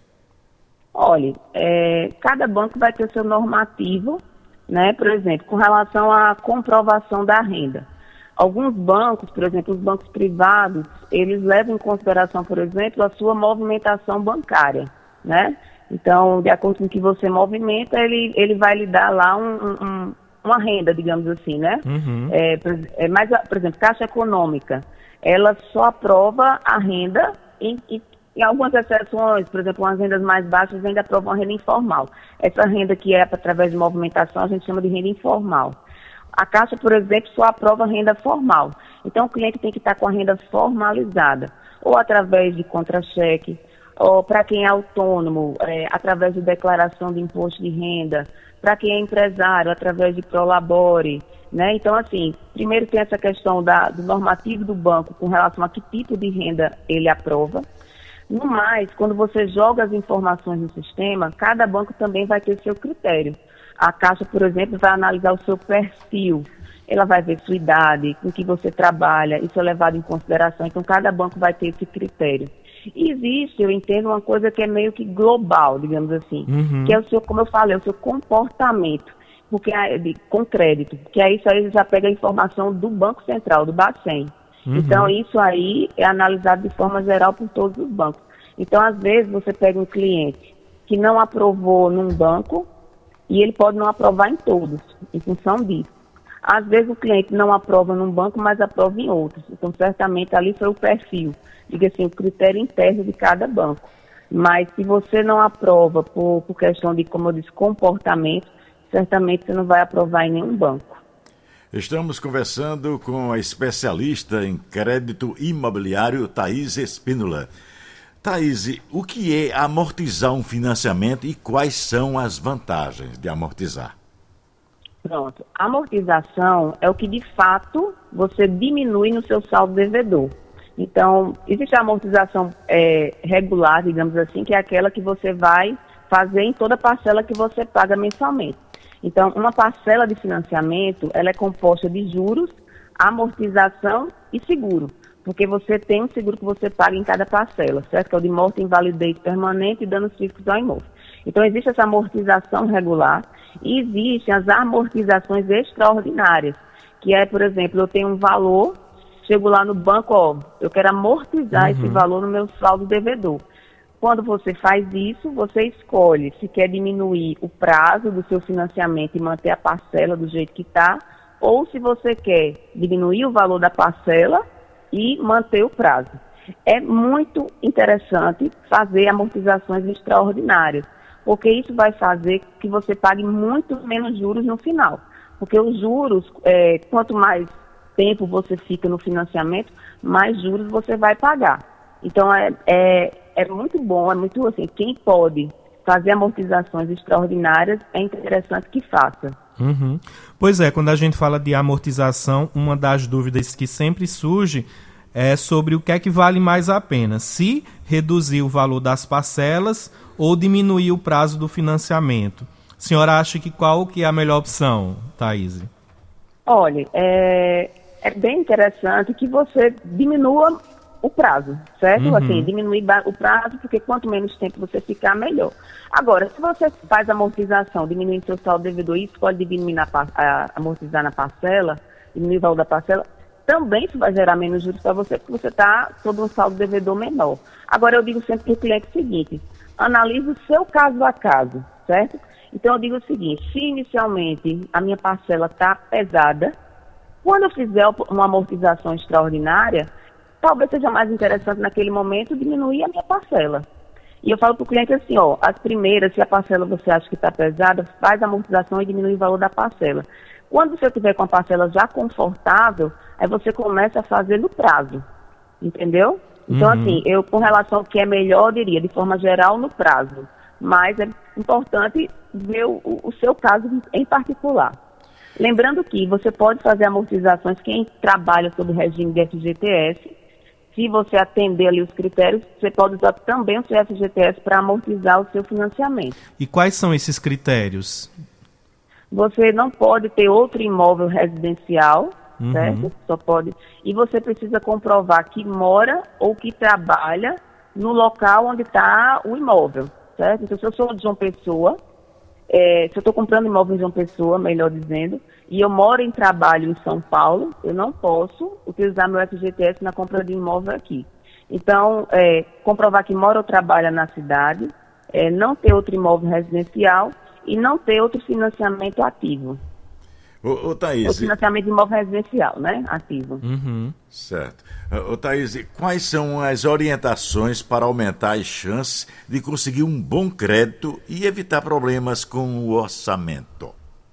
Olha, é, cada banco vai ter o seu normativo, né, por exemplo, com relação à comprovação da renda. Alguns bancos, por exemplo, os bancos privados, eles levam em consideração, por exemplo, a sua movimentação bancária, né? Então, de acordo com o que você movimenta, ele, ele vai lhe dar lá um, um, uma renda, digamos assim, né? Uhum. É, é, mas, por exemplo, Caixa Econômica, ela só aprova a renda em, em, em algumas exceções, por exemplo, as rendas mais baixas ainda aprovam a renda informal. Essa renda que é através de movimentação, a gente chama de renda informal. A Caixa, por exemplo, só aprova renda formal. Então, o cliente tem que estar com a renda formalizada, ou através de contra-cheque, ou para quem é autônomo, é, através de declaração de imposto de renda, para quem é empresário, através de Prolabore, né? Então, assim, primeiro tem essa questão da, do normativo do banco com relação a que tipo de renda ele aprova. No mais, quando você joga as informações no sistema, cada banco também vai ter seu critério. A Caixa, por exemplo, vai analisar o seu perfil, ela vai ver sua idade, com que você trabalha, isso é levado em consideração, então cada banco vai ter esse critério. E existe, eu entendo, uma coisa que é meio que global, digamos assim, uhum. que é o seu, como eu falei, o seu comportamento porque, de, com crédito, porque aí isso aí já pega a informação do Banco Central, do Bacen. Uhum. Então isso aí é analisado de forma geral por todos os bancos. Então, às vezes, você pega um cliente que não aprovou num banco e ele pode não aprovar em todos, em função disso. Às vezes, o cliente não aprova num banco, mas aprova em outros. Então, certamente, ali foi o perfil, diga assim, o critério interno de cada banco. Mas, se você não aprova por, por questão de, como eu disse, comportamento, certamente você não vai aprovar em nenhum banco. Estamos conversando com a especialista em crédito imobiliário, Thaís Espínola. Thaís, o que é amortizar um financiamento e quais são as vantagens de amortizar? Pronto. A amortização é o que, de fato, você diminui no seu saldo devedor. Então, existe a amortização é, regular, digamos assim, que é aquela que você vai fazer em toda parcela que você paga mensalmente. Então, uma parcela de financiamento, ela é composta de juros, amortização e seguro. Porque você tem um seguro que você paga em cada parcela, certo? Que é o de morte, invalidez permanente e danos físicos ao imóvel. Então, existe essa amortização regular e existem as amortizações extraordinárias, que é, por exemplo, eu tenho um valor, chego lá no banco, ó, eu quero amortizar uhum. esse valor no meu saldo devedor. Quando você faz isso, você escolhe se quer diminuir o prazo do seu financiamento e manter a parcela do jeito que está, ou se você quer diminuir o valor da parcela e manter o prazo. É muito interessante fazer amortizações extraordinárias, porque isso vai fazer que você pague muito menos juros no final. Porque os juros, é, quanto mais tempo você fica no financiamento, mais juros você vai pagar. Então, é, é, é muito bom, é muito assim, quem pode fazer amortizações extraordinárias, é interessante que faça. Uhum. Pois é, quando a gente fala de amortização, uma das dúvidas que sempre surge é sobre o que é que vale mais a pena, se reduzir o valor das parcelas ou diminuir o prazo do financiamento. A senhora acha que qual que é a melhor opção, Thaís? Olha, é, é bem interessante que você diminua o prazo, certo? Uhum. Assim, diminuir o prazo, porque quanto menos tempo você ficar, melhor. Agora, se você faz amortização, diminuindo seu saldo devedor, isso pode diminuir na, a, amortizar na parcela, diminuir o valor da parcela, também isso vai gerar menos juros para você, porque você está sob um saldo devedor menor. Agora, eu digo sempre para o cliente o seguinte, analise o seu caso a caso, certo? Então, eu digo o seguinte, se inicialmente a minha parcela está pesada, quando eu fizer uma amortização extraordinária, talvez seja mais interessante naquele momento diminuir a minha parcela. E eu falo para o cliente assim, ó, as primeiras, se a parcela você acha que está pesada, faz a amortização e diminui o valor da parcela. Quando você tiver com a parcela já confortável, aí você começa a fazer no prazo, entendeu? Então, uhum. assim, eu com relação ao que é melhor, eu diria, de forma geral, no prazo. Mas é importante ver o, o seu caso em particular. Lembrando que você pode fazer amortizações, quem trabalha sob o regime de F G T S, se você atender ali os critérios, você pode usar também o seu F G T S para amortizar o seu financiamento. E quais são esses critérios? Você não pode ter outro imóvel residencial, uhum. certo? Só pode. E você precisa comprovar que mora ou que trabalha no local onde está o imóvel, certo? Então, se eu sou de João Pessoa, é, se eu estou comprando imóvel em João Pessoa, melhor dizendo, e eu moro em trabalho em São Paulo, eu não posso utilizar meu F G T S na compra de imóvel aqui. Então, é, comprovar que mora ou trabalha na cidade, é, não ter outro imóvel residencial e não ter outro financiamento ativo. Ô, ô Thaís... O financiamento de imóvel residencial, né? Ativo. Uhum. Certo. Ô Thaís, quais são as orientações para aumentar as chances de conseguir um bom crédito e evitar problemas com o orçamento?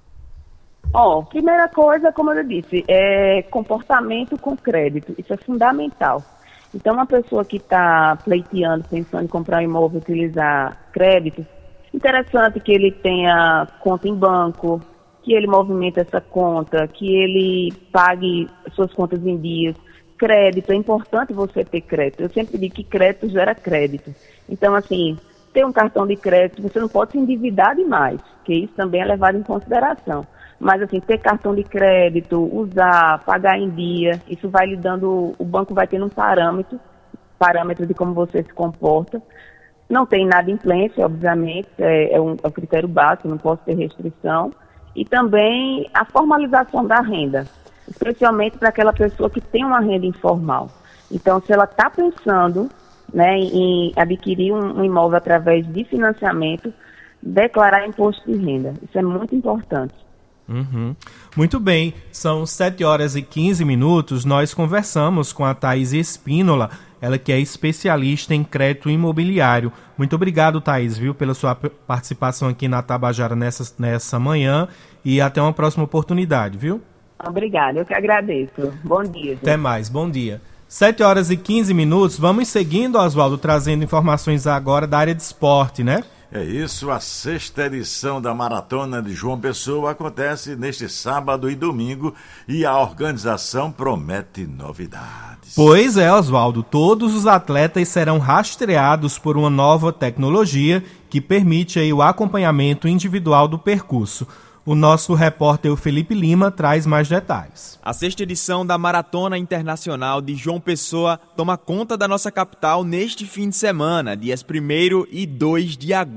Ó, oh, primeira coisa, como eu disse, é comportamento com crédito. Isso é fundamental. Então, uma pessoa que está pleiteando, pensando em comprar um imóvel, utilizar crédito, interessante que ele tenha conta em banco, que ele movimente essa conta, que ele pague suas contas em dias. Crédito, é importante você ter crédito. Eu sempre digo que crédito gera crédito. Então, assim, ter um cartão de crédito, você não pode se endividar demais, porque isso também é levado em consideração. Mas, assim, ter cartão de crédito, usar, pagar em dia, isso vai lhe dando, o banco vai tendo um parâmetro, parâmetro de como você se comporta. Não tem inadimplência, obviamente, é, é, um, é um critério básico, não posso ter restrição. E também a formalização da renda, especialmente para aquela pessoa que tem uma renda informal. Então, se ela está pensando né, em adquirir um, um imóvel através de financiamento, declarar imposto de renda. Isso é muito importante. Uhum. Muito bem, são sete horas e quinze minutos, nós conversamos com a Thaís Espínola, ela que é especialista em crédito imobiliário. Muito obrigado, Thaís, viu, pela sua participação aqui na Tabajara nessa, nessa manhã, e até uma próxima oportunidade, viu? Obrigada, eu que agradeço. Bom dia. Até mais, bom dia. sete horas e quinze minutos, vamos seguindo, Oswaldo, trazendo informações agora da área de esporte, né? É isso, a sexta edição da Maratona de João Pessoa acontece neste sábado e domingo e a organização promete novidades. Pois é, Oswaldo, todos os atletas serão rastreados por uma nova tecnologia que permite aí o acompanhamento individual do percurso. O nosso repórter Felipe Lima traz mais detalhes. A sexta edição da Maratona Internacional de João Pessoa toma conta da nossa capital neste fim de semana, dias primeiro e dois de agosto.